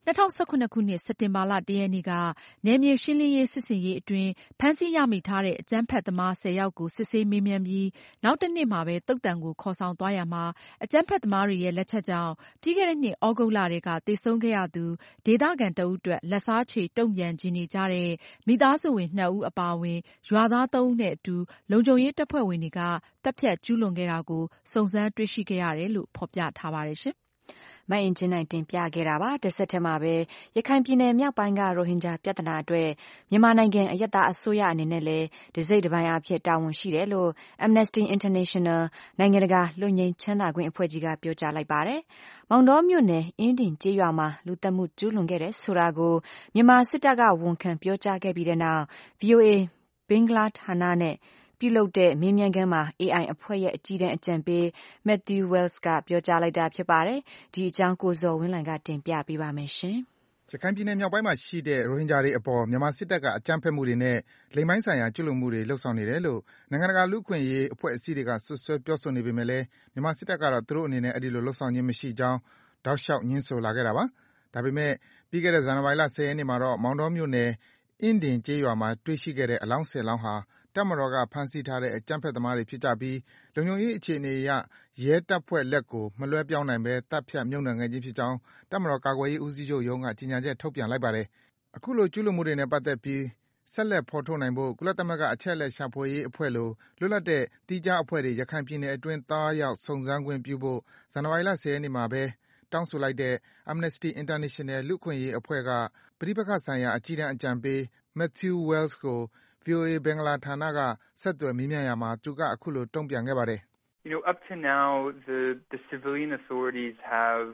2019 ခုနှစ် စက်တင်ဘာလ 1 ရက်နေ့က နယ်မြေရှင်းလင်းရေးစစ်ဆင်ရေးအတွင်း ဖမ်းဆီးရမိထားတဲ့အကြမ်းဖက်သမား 10 ယောက်ကို စစ်ဆေးမေးမြန်းပြီး နောက်တစ်နေ့မှာပဲ သုဿန်ကိုခေါ်ဆောင်သွားရာမှာ အကြမ်းဖက်သမားတွေရဲ့လက်ချက်ကြောင့် ပြီးခဲ့တဲ့နှစ် သြဂုတ်လထဲက သေဆုံးခဲ့ရသူ ဒေသခံတစ်ဦးအတွက် လက်စားချေတုံ့ပြန်ချင်နေကြတဲ့ မိသားစုဝင် 2 ဦးအပါအဝင် ရွာသား 3 ဦးနဲ့အတူ လုံခြုံရေးတပ်ဖွဲ့ဝင်တွေက သတ်ဖြတ်ကျူးလွန်ခဲ့တာကို စုံစမ်းတွေ့ရှိခဲ့ရတယ်လို့ ဖော်ပြထားပါတယ်ရှင်။မအင်ကြင်းနိုင်တင်ပြခဲ့တာပါ။ တဆက်တည်းမှာပဲ ရခိုင်ပြည်နယ်မြောက်ပိုင်းက ရိုဟင်ဂျာပြဿနာအတွက် မြန်မာနိုင်ငံအရပ်သားအစိုးရအနေနဲ့လည်း တစိတ်တပိုင်းအားဖြင့်တာဝန်ရှိတယ်လို့ Amnesty International နိုင်ငံတကာလွတ်ငြိမ်းချမ်းသာခွင့်အဖွဲ့ကြီးက ပြောကြားလိုက်ပါတယ်။ မောင်တောမြို့နယ် အင်းဒင်ကျေးရွာမှာ လူသတ်မှုကျူးလွန်ခဲ့တယ်ဆိုတာကို မြန်မာစစ်တပ်ကဝန်ခံပြောကြားခဲ့ပြီးတဲ့နောက် VOA ဘင်္ဂလားဌာနနဲ့ပြုလုပ်တဲ့မေးမြန်းခန်းမှာ AI အဖွဲ့ရဲ့အကြီးတန်းအကြံပေး Matthew Wells ကပြောကြားလိုက်တာဖြစ်ပါတယ်။ ဒီအကြောင်း ကိုဇော်ဝင်းလှိုင်ကတင်ပြပေးပါမယ်။ရခိုင်ပြည်နယ်မြောက်ပိုင်းမှာရှိတဲ့ ရိုဟင်ဂျာတွေအပေါ် မြန်မာစစ်တပ်က အကြမ်းဖက်မှုတွေနဲ့ လိင်ပိုင်းဆိုင်ရာကျူးလွန်မှုတွေ လုပ်ဆောင်နေတယ်လို့ နိုင်ငံတကာလူ့အခွင့်အရေးအဖွဲ့အစည်းတွေက စွပ်စွဲပြောဆိုနေပေမဲ့လည်း မြန်မာစစ်တပ်ကတော့ သူတို့အနေနဲ့ အဲဒီလိုလုပ်ဆောင်ခြင်းမရှိကြောင်း တောက်လျှောက်ငြင်းဆိုလာခဲ့တာပါ။ ဒါပေမဲ့ ပြီးခဲ့တဲ့ ဇန်နဝါရီလ 10 ရက်နေ့မှာတော့ မောင်တောမြို့နယ် အင်းဒင်ကျေးရွာမှာ တွေ့ရှိခဲ့တဲ့အလောင်း 10 လောင်းဟာ တပ်မတော်က ဖမ်းဆီးထားတဲ့ အကြမ်းဖက်သမားတွေဖြစ်ကြပြီး လုံခြုံရေးအခြေအနေအရ ရဲတပ်ဖွဲ့လက်ကို မလွဲပြောင်းနိုင်ဘဲ သတ်ဖြတ် မြုပ်နှံခဲ့ခြင်းဖြစ်ကြောင်း တပ်မတော်ကာကွယ်ရေးဦးစီးချုပ်ရုံးက ကြေညာချက်ထုတ်ပြန်လိုက်ပါတယ်။ အခုလို ကျူးလွန်မှုတွေနဲ့ပတ်သက်ပြီး ဆက်လက်ဖော်ထုတ်နိုင်ဖို့ ကုလသမဂ္ဂအချက်အလက်ရှာဖွေရေးအဖွဲ့လို လွတ်လပ်တဲ့ သီးခြားအဖွဲ့တွေ ရခိုင်ပြည်နယ်အတွင်း သွားရောက်စုံစမ်းခွင့်ပြုဖို့ ဇန်နဝါရီလ 10 ရက်နေ့မှာပဲ တောင်းဆိုလိုက်တဲ့ Amnesty International လူ့အခွင့်အရေးအဖွဲ့က ပဋိပက္ခဆိုင်ရာ အကြီးတန်းအကြံပေး Matthew Wells ကို VOA ဘင်္ဂလားဌာနက ဆက်သွယ်မေးမြန်းရာမှာ သူက အခုလို တုံ့ပြန်ခဲ့ပါတယ်။ Up to now, the civilian authorities have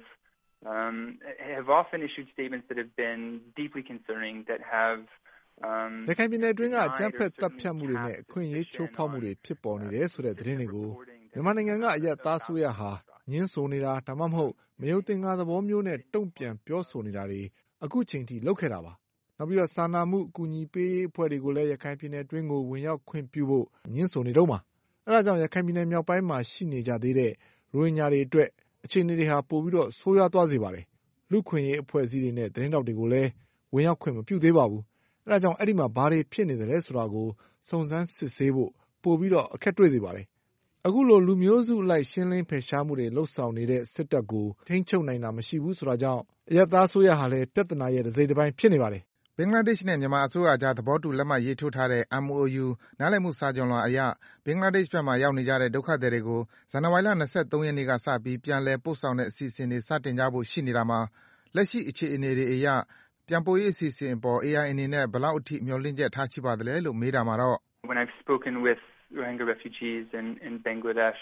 often issued statements that have been deeply concerning, that have ရခိုင်ပြည်နယ်အတွင်းကအကြမ်းဖက်သတ်ဖြတ်မှုတွေနဲ့အခွင့်အရေးချိုးဖောက်မှုတွေဖြစ်ပေါ်နေတယ်ဆိုတဲ့သတင်းတွေကိုမြန်မာနိုင်ငံကအရပ်သားအစိုးရဟာငြင်းဆိုနေတာဒါမှမဟုတ်မယုံသင်္ကာသဘောမျိုးနဲ့တုံ့ပြန်ပြောဆိုနေတာတွေအခုချိန်ထိလုပ်ခဲ့တာပါ။နောက်ပြီးတော့စာနာမှုအကူအညီပေးရေးအဖွဲ့တွေကိုလည်းရခိုင်ပြည်နယ်အတွင်းကိုဝင်ရောက်ခွင့်ပြုဖို့ငြင်းဆိုနေတော့မှာ။အဲဒါကြောင့်ရခိုင်ပြည်နယ်မြောက်ပိုင်းမှာရှိနေကြသေးတဲ့ရိုဟင်ဂျာတွေအတွက်အခြေအနေတွေဟာပိုပြီးတော့ဆိုးရွားသွားစေပါတယ်။လူ့ခွင့်ရေးအဖွဲ့အစည်းတွေနဲ့သတင်းတောက်တွေကိုလည်းဝင်ရောက်ခွင့်မပြုသေးပါဘူး။အဲဒါကြောင့်အဲ့ဒီမှာဘာတွေဖြစ်နေတယ်လဲဆိုတာကိုစုံစမ်းစစ်ဆေးဖို့ပိုပြီးတော့အခက်တွေ့စေပါတယ်။အခုလိုလူမျိုးစုအလိုက်ရှင်းလင်းဖယ်ရှားမှုတွေလှုပ်ဆောင်နေတဲ့စစ်တပ်ကိုထိန်းချုပ်နိုင်တာမရှိဘူးဆိုတာကြောင့်အရပ်သားအစိုးရဟာလည်းပြဿနာရဲ့တစ်စိတ်တစ်ပိုင်းဖြစ်နေပါတယ်။ဘင်္ဂလားဒေ့ရှ်နဲ့မြန်မာအစိုးရအကြားသဘောတူလက်မှတ်ရေးထိုးထားတဲ့ MOU နားလည်မှုစာချွန်လွှာအရဘင်္ဂလားဒေ့ရှ်ဘက်မှာရောက်နေကြတဲ့ဒုက္ခသည်တွေကိုဇန်နဝါရီလ 23 ရက်နေ့ကစပြီးပြန်လည်ပို့ဆောင်တဲ့အစီအစဉ်တွေစတင်ကြဖို့ရှိနေတာမှာလက်ရှိအခြေအနေတွေအရပြန်ပို့ရေးအစီအစဉ်အပေါ် AI အနေနဲ့ဘယ်လောက်အထိမျှော်လင့်ချက်ထားရှိပါသလဲလို့မေးတာမှာတော့ When I've spoken with Rohingya refugees in Bangladesh,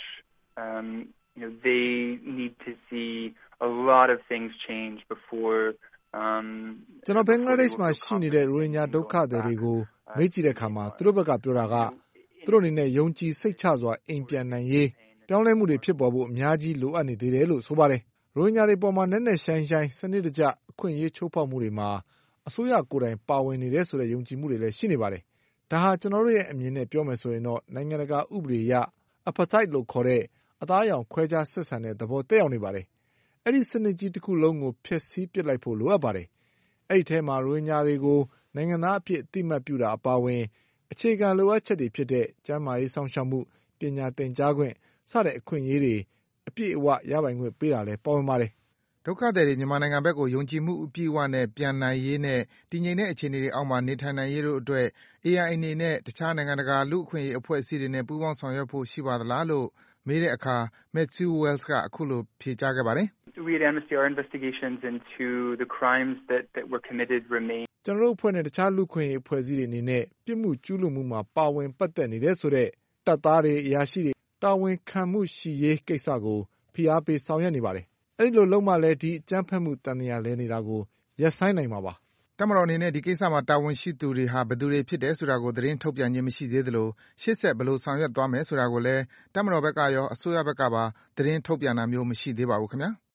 they need to see a lot of things change before ကျွန်တော်ဘင်္ဂလားဒေ့ရှ်မှာရှိနေတဲ့ရိုဟင်ဂျာဒုက္ခသည်တွေကိုမေးကြည့်တဲ့အခါမှာသူတို့ဘက်ကပြောတာကသူတို့အနေနဲ့ယုံကြည်စိတ်ချစွာအိမ်ပြန်နိုင်ရေးပြောင်းလဲမှုတွေဖြစ်ပေါ်ဖို့အများကြီးလိုအပ်နေသေးတယ်လို့ဆိုပါတယ်။ရိုဟင်ဂျာတွေပေါ်မှာနက်နက်ရှိုင်းရှိုင်းစနစ်တကျအခွင့်အရေးချိုးဖောက်မှုတွေမှာအစိုးရကိုယ်တိုင်ပါဝင်နေတယ်ဆိုတဲ့ယုံကြည်မှုတွေလည်းရှိနေပါတယ်။ဒါဟာကျွန်တော်တို့ရဲ့အမြင်နဲ့ပြောမယ်ဆိုရင်တော့နိုင်ငံတကာဥပဒေအရ apartheid လို့ခေါ်တဲ့အသားအရောင်ခွဲခြားဆက်ဆံတဲ့သဘောတက်ရောက်နေပါတယ်။အဲ့ဒီစနစ်ကြီးတစ်ခုလုံးကိုဖျက်ဆီးပစ်လိုက်ဖို့လိုအပ်ပါတယ်။အဲ့ဒီထဲမှာရိုဟင်ဂျာတွေကိုနိုင်ငံသားအဖြစ်အသိအမှတ်ပြုတာအပါအဝင်အခြေခံလိုအပ်ချက်တွေဖြစ်တဲ့ကျန်းမာရေးစောင့်ရှောက်မှုပညာသင်ကြားခွင့်စတဲ့အခွင့်အရေးတွေအပြည့်အဝရပိုင်ခွင့်ပေးတာလည်းပါဝင်ပါတယ်။ဒုက္ခသည်တွေမြန်မာနိုင်ငံဘက်ကိုယုံကြည်မှုအပြည့်အဝနဲ့ပြန်နိုင်ရေးနဲ့တည်ငြိမ်တဲ့အခြေအနေတွေအောက်မှာနေထိုင်နိုင်ရေးတို့အတွက် AI အနေနဲ့တခြားနိုင်ငံတကာလူ့အခွင့်အရေးအဖွဲ့အစည်းတွေနဲ့ပူးပေါင်းဆောင်ရွက်ဖို့ရှိပါသလားလို့မေးတဲ့အခါ Matthew Wells ကအခုလိုဖြေကြားခဲ့ပါတယ်။ We at Amnesty our investigations into the crimes that were committed remain ကျွန်တော်တို့အဖွဲ့နဲ့တခြားလူ့အခွင့်အရေးအဖွဲ့အစည်းတွေအနေနဲ့ပြစ်မှုကျူးလွန်မှုမှာပါဝင်ပတ်သက်နေတဲ့ဆိုတဲ့တပ်သားတွေအရာရှိတွေတာဝန်ခံမှုရှိရေးကိစ္စကိုဖိအားပေးဆောင်ရွက်နေပါတယ်။အဲဒီလိုလုံးမလဲဒီအကြမ်းဖက်မှုတန်တရားလဲနေတာကိုရပ်ဆိုင်းနိုင်မှာပါ။တပ်မတော်အနေနဲ့ဒီကိစ္စမှာတာဝန်ရှိသူတွေဟာဘယ်သူတွေဖြစ်တယ်ဆိုတာကိုသတင်းထုတ်ပြန်ခြင်းမရှိသေးသလိုရှေ့ဆက်ဘယ်လိုဆောင်ရွက်သွားမယ်ဆိုတာကိုလည်းတပ်မတော်ဘက်ကရောအစိုးရဘက်ကပါသတင်းထုတ်ပြန်တာမျိုးမရှိသေးပါဘူးခင်ဗျာ။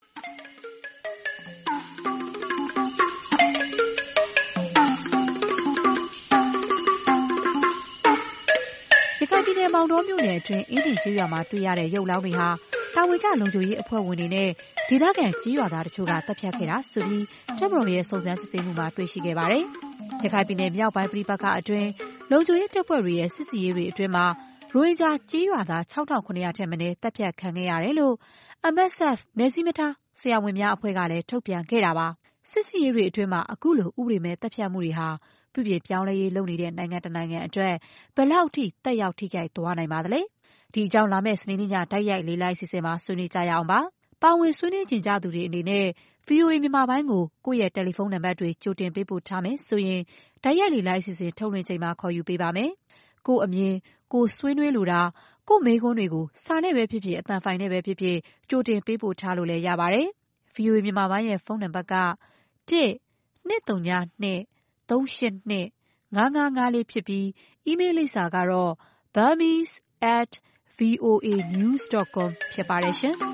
ရခိုင်ပြည်နယ်မောင်တောမြို့နယ်အတွင်းအင်းဒင်ကျေးရွာမှာတွေ့ရတဲ့ရုပ်လောင်းတွေဟာတာဝန်ကျလုံခြုံရေးအဖွဲ့ဝင်တွေနဲ့ဒေသခံကြေးရွာသားတချို့ကတပ်ဖြတ်ခဲ့တာဆိုပြီးတပ်မတော်ရဲ့စုံစမ်းစစ်ဆေးမှုမှာတွေ့ရှိခဲ့ပါတယ်။ရခိုင်ပြည်နယ်မြောက်ပိုင်းပဋိပက္ခအတွင်းလုံခြုံရေးတပ်ဖွဲ့တွေရဲ့စစ်ရေးတွေအတွင်းမှာရိုဟင်ဂျာကြေးရွာသား 6,900 ထက်မနည်းတပ်ဖြတ်ခံခဲ့ရတယ်လို့ MSF နယ်စည်းမထားဆရာဝန်များအဖွဲ့ကလည်းထုတ်ပြန်ခဲ့တာပါ။စစ်ရေးတွေအတွင်းမှာအခုလိုဥပဒေမဲ့တပ်ဖြတ်မှုတွေဟာပြုပြင်ပြောင်းလဲရေးလုပ်နေတဲ့နိုင်ငံတနိုင်ငံအတွက်ဘယ်လောက်ထိတက်ရောက်ထိခိုက်သွားနိုင်ပါသလဲ။ဒီအကြောင်းလာမယ့်စနေနေ့ညတိုက်ရိုက်လေးလိုက်အစီအစဉ်မှာဆွေးနွေးကြရအောင်ပါ။ပါဝင်ဆွေးနွေးကြသူတွေအနေနဲ့ VOA မြန်မာပိုင်းကိုကိုယ့်ရဲ့တယ်လီဖုန်းနံပါတ်တွေကြိုတင်ပေးပို့ထားမယ်ဆိုရင်တိုက်ရိုက်လေးလိုက်အစီအစဉ်ထုတ်လွှင့်ချိန်မှာခေါ်ယူပေးပါမယ်။ကိုယ့်အမြင်ကိုဆွေးနွေးလိုတာကိုယ့်မေးခွန်းတွေကိုစာနဲ့ပဲဖြစ်ဖြစ်အသံဖိုင်နဲ့ပဲဖြစ်ဖြစ်ကြိုတင်ပေးပို့ထားလို့လည်းရပါတယ်။ VOA မြန်မာပိုင်းရဲ့ဖုန်းနံပါတ်က 1-202-382-5554 ဖြစ်ပြီးအီးမေးလ်လိပ်စာကတော့ burmese@voanews.com ဖြစ်ပါတယ်ရှင်။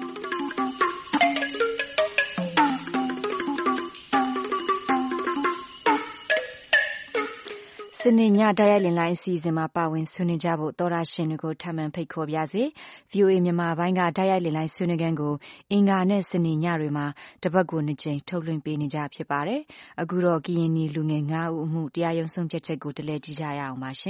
စနေညတိုက်ရိုက်လိုင်းအစီအစဉ်မှာပါဝင်ဆွေးနွေးကြဖို့သောရရှင်တွေကိုထပ်မံဖိတ်ခေါ်ပါရစေ VOA မြန်မာပိုင်းကတိုက်ရိုက်လိုင်းဆွေးနွေးခန်းကိုအင်္ဂါနဲ့စနေညတွေမှာတပတ်ကို2ကြိမ်ထုတ်လွှင့်ပေးနေကြဖြစ်ပါတယ်အခုတော့ကရင်နီလူငယ်9ဦးအမှုတရားရုံးဆုံးဖြတ်ချက်ကိုတလဲကြည့်ကြရအောင်ပါရှင်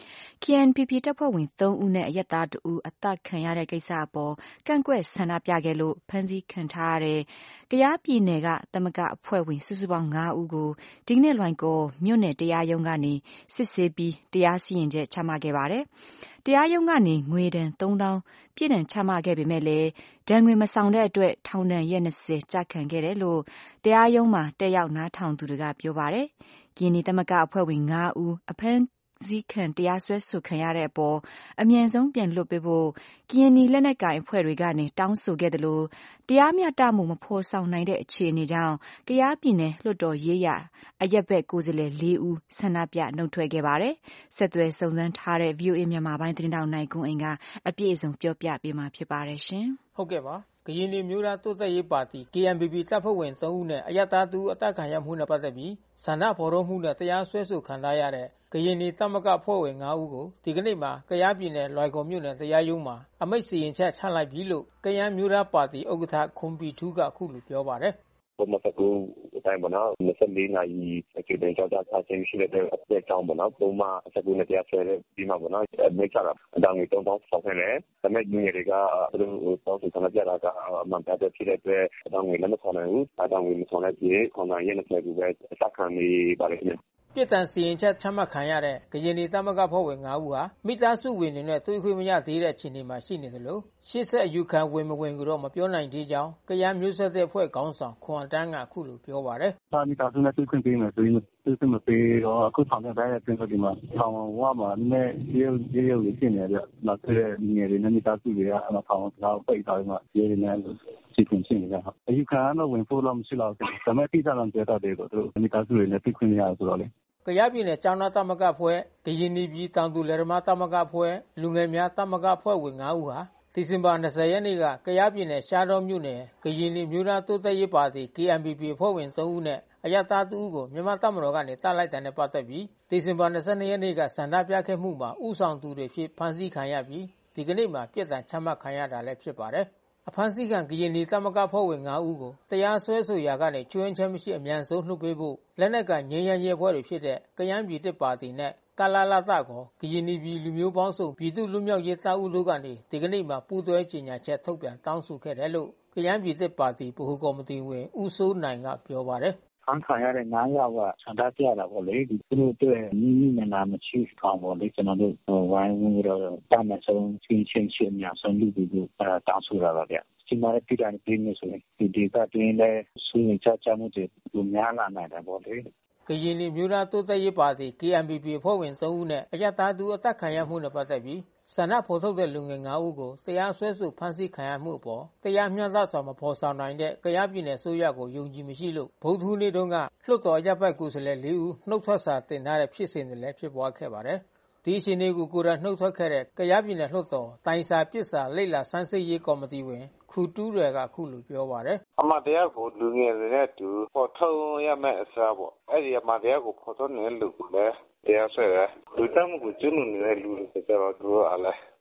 KNPP တပ်ဖွဲ့ဝင်3ဦးနဲ့အရက်သား2ဦးအသက်ခံရတဲ့ကိစ္စအပေါ်ကန့်ကွက်ဆန္ဒပြခဲ့လို့ဖမ်းဆီးခံထားရတဲ့ကယားပြည်နယ်ကသမဂအဖွဲ့ဝင်စုစုပေါင်း9ဦးကိုဒီကနေ့လွိုင်ကော်မြို့နယ်တရားရုံးကနေစစ်ဆေးပြီးတရားစီရင်ချက်ချမှတ်ခဲ့ပါတယ်။တရားရုံးကနေငွေဒဏ်3000ပြည်ဒဏ်ချမှတ်ခဲ့ပေမဲ့လည်းဒဏ်ငွေမဆောင်တဲ့အတွက်ထောင်ဒဏ်ရက်20ကျခံခဲ့တယ်လို့တရားရုံးမှာတက်ရောက်နားထောင်သူတွေကပြောပါတယ်။ကရင်နီသမဂအဖွဲ့ဝင်9ဦးအဖမ်းဇီးခံတရားစွဲဆိုခံရတဲ့အပေါ်အမြန်ဆုံးပြန်လွှတ်ပေးဖို့ကရင်နီလက်နက်ကိုင်အဖွဲ့တွေကနေတောင်းဆိုခဲ့တယ်လို့တရားမျှတမှုမဖော်ဆောင်နိုင်တဲ့အခြေအနေကြောင့်ကယားပြည်နယ်လွှတ်တော်ရေးရာအရက်ဘက်ကိုယ်စားလှယ်4ဦးဆန္ဒပြနှုတ်ထွက်ခဲ့ပါတယ်။ဆက်သွယ်စုံစမ်းထားတဲ့ VOA မြန်မာပိုင်းသတင်းတောက်နိုင်ကွန်းအိမ်ကအပြည့်အစုံပြောပြပေးမှာဖြစ်ပါတယ်ရှင်။ဟုတ်ကဲ့ပါကရင်နီမျိုးသားတိုးတက်ရေးပါတီ KNPP တပ်ဖွဲ့ဝင်3ဦးနဲ့အရက်သား2ဦးအသက်ခံရမှုနဲ့ပတ်သက်ပြီးဆန္ဒဖော်ထုတ်မှုနဲ့တရားစွဲဆိုခံထားရတဲ့ကရင်နီသမဂအဖွဲ့ဝင်9ဦးကိုဒီကနေ့မှာကယားပြည်နယ်လွိုင်ကော်မြို့နယ်တရားရုံးမှာအမိန့်စီရင်ချက်ချလိုက်ပြီလို့ကယန်းမျိုးသားပါတီဥက္ကဋ္ဌခွန်ဘီထူးကအခုလိုပြောပါတယ်ပုံမှန်အတိုင်းပေါ့နော်24နာရီအခြေတင်ကြောက်ကြထားခြင်းရှိတဲ့အသက်ကြောင့်ပေါ့နော်ပုံမှန်19နဲ့တရားစွဲတဲ့ပြီးမှပေါ့နော်မိတ်ချတာအတောင်ကြီး3000ဆောက်ခဲ့တယ်ဒါပေမဲ့ညီငယ်တွေကသူတို့တောင်းဆိုဆန္ဒပြတာကအမှန်တရားဖြစ်တဲ့အတွက်အတောင်ကြီးလည်းမဆောင်နိုင်ဘူးအတောင်ကြီးမဆောင်တဲ့ပြည်ခွန်နိုင်ရဲ့20ခုပဲအသက်ခံနေပါတယ်ခင်ဗျပြစ်ဒဏ်စီရင်ချက်ချမှတ်ခံရတဲ့ကရင်နီသမဂအဖွဲ့ဝင်9ဦးဟာမိသားစုဝင်တွေနဲ့တွေ့ခွင့်မရသေးတဲ့အခြေအနေမှာရှိနေတယ်လို့ရှေ့ဆက်အယူခံဝင်မဝင်ကိုတော့မပြောနိုင်သေးကြောင်းကရန်မျိုးဆက်တဲ့အဖွဲ့ခေါင်းဆောင်ခွန်အတန်းကအခုလိုပြောပါတယ်။မိသားစုနဲ့တွေ့ခွင့်ပေးမယ်ဆိုရင်တွေ့ခွင့်မပေးတော့အခုဆောင်တဲ့တိုင်းရဲ့ပြင်ဒီမှာထောင်ဝမှာနဲ့ရေဖြစ်နေတယ်။နောက်တဲ့ငယ်တွေနဲ့မိသားစုတွေကထောင်တော့ပိတ်ထားပြီးမှရေတွေနဲ့စီစဉ်နေကြတာ။အယူခံတော့ဝင်ဖို့တော့မရှိတော့ဘူး။ဒါပေမဲ့တိကျတော့ပြောတတ်တယ်တော့သူမိသားစုတွေနဲ့တွေ့ခွင့်ရဆိုတော့လေကယားပြည်နယ်ကျောင်းသားသမဂ္ဂအဖွဲ့ကရင်နီပြည်တောင်သူလယ်သမားသမဂ္ဂအဖွဲ့လူငယ်များသမဂ္ဂအဖွဲ့ဝင်9ဦးဟာဒီဇင်ဘာ20ရက်နေ့ကကယားပြည်နယ်ရှားတောမြို့နယ်ကရင်နီမျိုးသားတိုးတက်ရေးပါတီ KNPP အဖွဲ့ဝင်3ဦးနဲ့အရတား2ဦးကိုမြန်မာတပ်မတော်ကနေတပ်လိုက်တဲ့ပတ်သက်ပြီးဒီဇင်ဘာ22ရက်နေ့ကဆန္ဒပြခဲ့မှုမှာဥဆောင်သူတွေဖြစ်ဖမ်းဆီးခံရပြီးဒီကနေ့မှာပြစ်ဒဏ်ချမှတ်ခံရတာလည်းဖြစ်ပါတယ်အဖမ်းဆီးခံကရင်နီသမဂ္ဂဖွဲ့ဝင်9ဦးကိုတရားစွဲဆိုရာကနေကျွင်းချင်းမရှိအမြန်ဆုံးနှုတ်ပေးဖို့လက်နက်ကငြိမ်းချမ်းရေးအဖွဲ့တွေဖြစ်တဲ့ကယန်းပြည်တစ်ပါတီနဲ့ကလာလာတကောကရင်နီပြည်လူမျိုးပေါင်းစုံပြည်သူလူမျိုးရေးတပ်ဦးတို့ကနေဒီကနေ့မှာပူးတွဲကြေညာချက်ထုတ်ပြန်တောင်းဆိုခဲ့တယ်လို့ကယန်းပြည်တစ်ပါတီဗဟိုကော်မတီဝင်ဦးစိုးနိုင်ကပြောပါတယ်ခံရတဲ့9ယောက်ကဆန္ဒပြတာပေါ့လေဒီသူတို့အတွက်မိနာမရှိအောင်ပေါ့လေကျွန်တော်တို့ဝိုင်းဝန်းတော့တာမဆုံးချင်းချင်းအများဆုံးလူတွေတောင်းဆိုတာပါဗျဒီမှာပြည်တိုင်းပြည်နေဆိုရင်ဒီဒေသတွင်းလည်းဆွေးနွေးကြမှုတွေများလာနိုင်တယ်ပေါ့လေကရင်နီမျိုးသားတိုးတက်ရေးပါတီ KNPP အဖွဲ့ဝင်3ဦးနဲ့အရတား2အသက်ခံရမှုနဲ့ပတ်သက်ပြီးဆန္ဒဖော်ထုတ်တဲ့လူငယ်9ဦးကိုတရားစွဲဆိုဖမ်းဆီးခံရမှုအပေါ်တရားမျှတစွာမဖော်ဆောင်နိုင်တဲ့ကယားပြည်နယ်အစိုးရကိုယုံကြည်မရှိလို့ဗုဒ္ဓဟူးနေ့တုန်းကလွှတ်တော်ရပ်ဘက်ကိုယ်စားလှယ်4ဦးနှုတ်ထွက်စာတင်ထားတဲ့ဖြစ်စဉ်တွေလည်းဖြစ်ပွားခဲ့ပါတယ်ဒီအခြေအနေကိုကိုယ်တိုင်နှုတ်ထွက်ခဲ့တဲ့ကယားပြည်နယ်လွှတ်တော်တိုင်စာပစ်စာလိပ်လာစမ်းစစ်ရေးကော်မတီဝင်ခူတူးတွေကအခုလိုပြောပါတယ်အမတရားကိုလူငယ်တွေနဲ့တူပေါ်ထုတ်ရမယ့်အစားပေါ့အဲ့ဒီအမတရားကိုပေါ်ထုတ်နေတဲ့လူကလည်းတရားဆွဲတယ်လူတမ်းမှုကိုကျွလွန်နေတဲ့လူတွေကျတော့သူတို့အားလည်း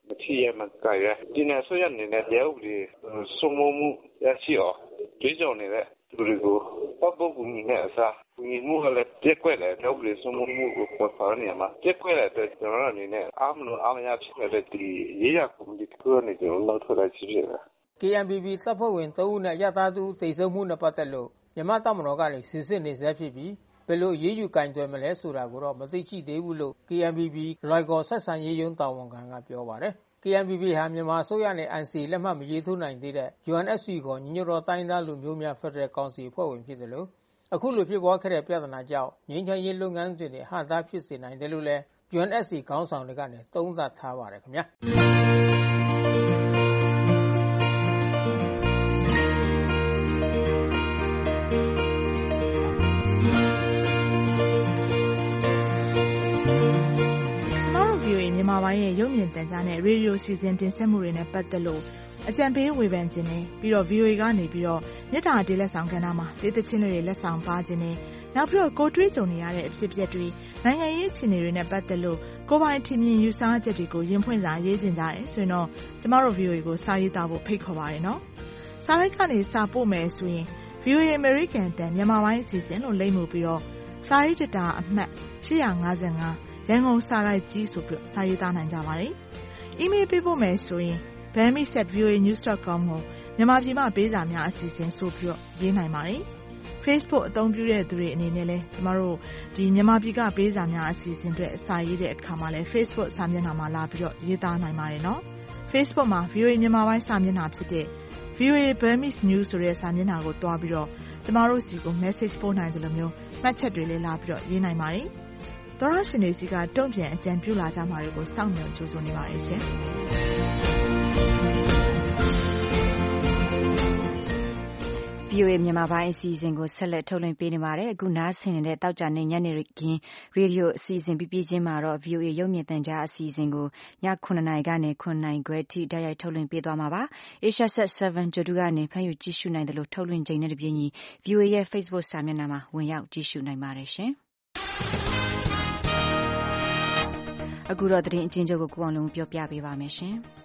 မထီရမကြိုက်ရဒီနေ့ဆိုရနေနဲ့တရားဥပဒေစုံမှုရရှိအောင်ကြိုးကြောင်နေတဲ့သူတွေကိုပတ်ဖို့ကူညီနေအစားကူညီမှုကလည်းပြက်ကွက်တယ်တရားဥပဒေစုံမှုကိုပေါ်ပါနေမှာပြက်ကွက်တဲ့အတွက်ကျွန်တော်အနေနဲ့အားမလို့အားမရဖြစ်တဲ့ဒီရေးရကွန်မြူနတီကိုနေကျွန်တော်လောက်ထွက်လာရှိဖြစ်တာ KNPP တပ်ဖွဲ့ဝင်3ဦးနဲ့ရသားသူသေဆုံးမှုနဲ့ပတ်သက်လို့မြန်မာတပ်မတော်ကနေစစ်စစ်နေဆဲဖြစ်ပြီးဘယ်လိုရေးယူကင်တွယ်မလဲဆိုတာကိုတော့မသိရှိသေးဘူးလို့ KNPP လွိုင်ကော်ဆက်ဆံရေးရုံးတာဝန်ခံကပြောပါတယ်။ KNPP ဟာမြန်မာအစိုးရနဲ့ NCA လက်မှတ်မရေးထိုးနိုင်သေးတဲ့ UNFC ခေါ်ညီညွတ်သောတိုင်းသားလူမျိုးများဖက်ဒရယ်ကောင်စီအဖွဲ့ဝင်ဖြစ်တယ်လို့အခုလိုဖြစ်ပွားခဲ့တဲ့ပြဿနာကြောင့်ငြိမ်းချမ်းရေးလုပ်ငန်းစဉ်တွေဟန့်တားဖြစ်စေနိုင်တယ်လို့လည်း UNFC ခေါင်းဆောင်တွေကနေသုံးသပ်ထားပါတယ်ခင်ဗျာ။မြန်မာပိုင်းရဲ့ရုပ်မြင်သံကြားနဲ့ရေဒီယိုစီစဉ်တင်ဆက်မှုတွေနဲ့ပတ်သက်လို့အကြံပေးဝေဖန်ခြင်းနဲ့ပြီးတော့ VOA ကနေပြီးတော့မြစ်တာတေးလက်ဆောင်ကဏ္ဍမှာတေးသချင်းတွေလက်ဆောင်ပါခြင်းနဲ့နောက်ပြီးတော့ကိုတွေးကြုံနေရတဲ့အဖြစ်အပျက်တွေနိုင်ငံရေးအခြေအနေတွေနဲ့ပတ်သက်လို့ကိုပိုင်ထင်မြင်ယူဆချက်တွေကိုရင်ဖွင့်စာရေးခြင်းကြတယ်ဆိုရင်တော့ကျမတို့ VOA ကိုစာရေးသားဖို့ဖိတ်ခေါ်ပါရနော်။စာရိုက်ကနေစာပို့မယ်ဆိုရင် VOA American တန်မြန်မာပိုင်းအစီအစဉ်လို့လိမ့်မှုပြီးတော့စာရေးတတာအမှတ်855ရန်ကုန်စာရိုက်ကြီးဆိုပြီးစာရေးသားနိုင်ကြပါတယ်။ email ပေးဖို့မယ်ဆိုရင် bami@voanews.com ကိုမြန်မာပြည်မှာပေးစာများအစီအစဉ်ဆိုပြီးရေးနိုင်ပါတယ်။ Facebook အသုံးပြုတဲ့သူတွေအနေနဲ့လည်းကျမတို့ဒီမြန်မာပြည်ကပေးစာများအစီအစဉ်တွေအစာရေးတဲ့အခါမှာလည်း Facebook စာမျက်နှာမှာလာပြီးတော့ရေးသားနိုင်ပါတယ်နော်။ Facebook မှာ VOA မြန်မာပိုင်းစာမျက်နှာဖြစ်တဲ့ VOA Burmese News ဆိုတဲ့စာမျက်နှာကိုတွားပြီးတော့ကျမတို့စီကို message ပို့နိုင်တယ်လို့မျိုးမှတ်ချက်တွေလည်းလာပြီးတော့ရေးနိုင်ပါတယ်။သောရရှင်တွေစီကတုံ့ပြန်အကြံပြုလာကြမှာတွေကိုစောင့်မျှော်ကြိုးစားနေပါတယ်ရှင်။ VOA မြန်မာပိုင်းအစီအစဉ်ကိုဆက်လက်ထုတ်လွှင့်ပေးနေပါတယ်။အခုနားဆင်နေတဲ့တောက်ကြနေညနေခင်းရေဒီယိုအစီအစဉ်ပြီးချင်းမှာတော့ VOA ရုပ်မြင်သံကြားအစီအစဉ်ကိုည9:00 နာရီကနေ9:00 နာရီခွဲထိတိုက်ရိုက်ထုတ်လွှင့်ပေးသွားမှာပါ။ Asia Set 7 ကြိုတူကနေဖမ်းယူကြည့်ရှုနိုင်တယ်လို့ထုတ်လွှင့်ချိန်နဲ့တပြေးညီ VOA ရဲ့ Facebook စာမျက်နှာမှာဝင်ရောက်ကြည့်ရှုနိုင်ပါတယ်ရှင်။အခုတော့သတင်းအကျဉ်းချုပ်ကိုကိုအောင်လုံးပြောပြပေးပါမယ်ရှင်။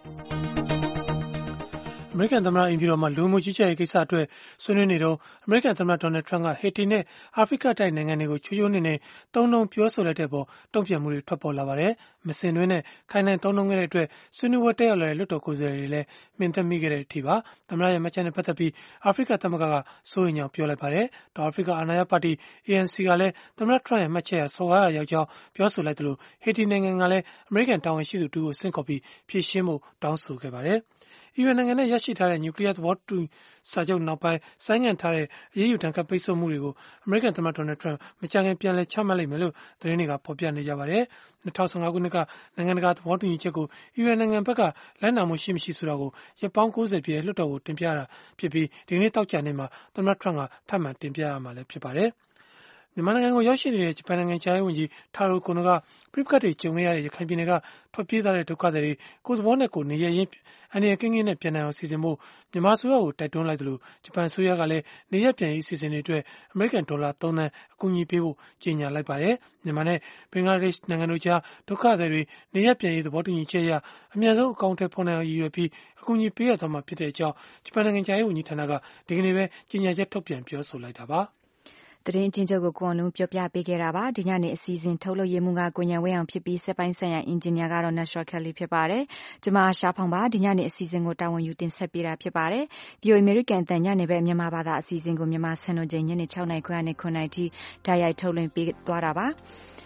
အမေရိကန်သမ္မတအိမ်ဖြူတော်မှာလူမှုကြီးကြပ်ရေးကိစ္စအတွက်ဆွေးနွေးနေတော့အမေရိကန်သမ္မတဒေါ်နယ်ထရန့်ကဟေတီနဲ့အာဖရိကတိုက်နိုင်ငံတွေကိုချိုးချိုးနှင်းနှင်းသုံးနှုန်းပြောဆိုလိုက်တဲ့ပေါ်တုံ့ပြန်မှုတွေထွက်ပေါ်လာပါတယ်။မစင်တွင်းနဲ့ခိုင်နိုင်သုံးနှုန်းခဲ့တဲ့အတွက်ဆွေးနွေးပွဲတက်ရောက်လာတဲ့လွှတ်တော်ကိုယ်စားလှယ်တွေလည်းမှင်သက်မိခဲ့တဲ့အထိပါ။သမ္မတရဲ့မှတ်ချက်နဲ့ပတ်သက်ပြီးအာဖရိကသမဂ္ဂကစိုးရိမ်ကြောင်းပြောလိုက်ပါတယ်။တောင်အာဖရိကအာဏာရပါတီ ANC ကလည်းသမ္မတထရန့်ရဲ့မှတ်ချက်ဟာစော်ကားရာရောက်ကြောင်းပြောဆိုလိုက်သလိုဟေတီနိုင်ငံကလည်းအမေရိကန်တာဝန်ရှိသူတူကိုဆင့်ခေါ်ပြီးဖြေရှင်းဖို့တောင်းဆိုခဲ့ပါတယ်။အီရန်နိုင်ငံနဲ့ရရှိထားတဲ့နျူကလ িয়ার သဘောတူစာချုပ်နောက်ပိုင်းဆိုင်းငံ့ထားတဲ့အရေးယူဒဏ်ခတ်ပိတ်ဆို့မှုတွေကိုအမေရိကန်သမ္မတဒေါ်နယ်ထရန့်မကြာခင်ပြန်လည်ချမှတ်လိမ့်မယ်လို့သတင်းတွေကဖော်ပြနေကြပါတယ်။2015 ခုနှစ်ကနိုင်ငံတကာသဘောတူညီချက်ကိုအီရန်နိုင်ငံဘက်ကလိုက်နာမှုရှိမရှိဆိုတာကိုရက်ပေါင်း90ပြည့်လွှတ်တော်ကိုတင်ပြတာဖြစ်ပြီးဒီကနေ့တောက်ကြနေမှာသမ္မတထရန့်ကထပ်မံတင်ပြရမှာလည်းဖြစ်ပါတယ်။မြန်မာနိုင်ငံကိုရောက်ရှိနေတဲ့ဂျပန်နိုင်ငံခြားရေးဝန်ကြီးတာရိုကိုနိုကပြစ်ခတ်တွေကြုံခဲ့ရတဲ့ရခိုင်ပြည်နယ်ကထွက်ပြေးသွားတဲ့ဒုက္ခသည်တွေကိုယ်သဘောနဲ့ကိုနေရရင်အန္တရာယ်ကင်းကင်းနဲ့ပြန်နိုင်အောင်စီစဉ်ဖို့မြန်မာအစိုးရကိုတိုက်တွန်းလိုက်သလိုဂျပန်အစိုးရကလည်းနေရပြန်ရေးအစီအစဉ်တွေအတွက်အမေရိကန်ဒေါ်လာ3 သန်းအကူအညီပေးဖို့ကြေညာလိုက်ပါတယ်။မြန်မာနဲ့ဘင်္ဂလားဒေ့ရှ်နိုင်ငံတို့ကြားဒုက္ခသည်တွေနေရပြန်ရေးသဘောတူညီချက်အရအများဆုံးအကောင့်ထဲပေါ်နိုင်အောင်ရည်ရွယ်ပြီးအကူအညီပေးရသွားမှာဖြစ်တဲ့အကြောင်းဂျပန်နိုင်ငံခြားရေးဝန်ကြီးဌာနကဒီကနေ့ပဲကြေညာချက်ထုတ်ပြန်ပြောဆိုလိုက်တာပါ။သတင်းချင်းချုပ်ကိုကိုအောင်လုံးပြောပြပေးခဲ့တာပါဒီညနေအစီအစဉ်ထုတ်လုပ်ရေးမှူးကကိုညံဝဲအောင်ဖြစ်ပြီးစက်ပိုင်းဆိုင်ရာအင်ဂျင်နီယာကတော့ Nashua Kelly ဖြစ်ပါတယ်ကျွန်မရှာဖောင်ပါဒီညနေအစီအစဉ်ကိုတာဝန်ယူတင်ဆက်ပေးတာဖြစ်ပါတယ် VOA American တန်ညနေပဲမြန်မာဘာသာအစီအစဉ်ကိုမြန်မာစံတော်ချိန်ညနေ6:00 နာရီခွဲနဲ့9:00 နာရီထိတိုက်ရိုက်ထုတ်လွှင့်ပေးသွားတာပါည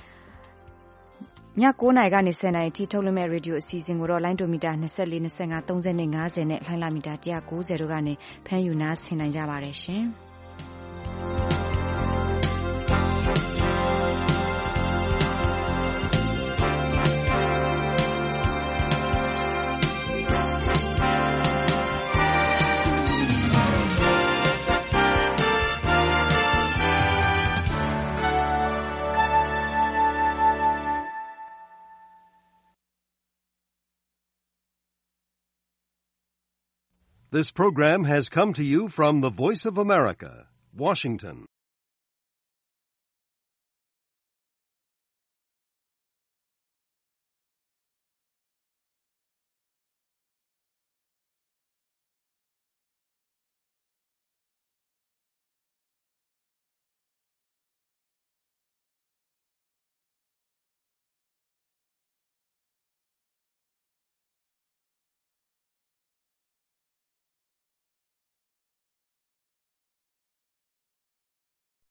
9:00 နာရီကနေ10:00 နာရီထိထုတ်လွှင့်မဲ့ရေဒီယိုအစီအစဉ်ကိုတော့လိုင်းဒိုမီတာ24 25 30နဲ့50နဲ့လိုင်းလာမီတာ190တို့ကနေဖမ်းယူနားဆင်နိုင်ကြပါတယ်ရှင် This program has come to you from the Voice of America, Washington.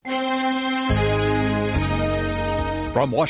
From Washington.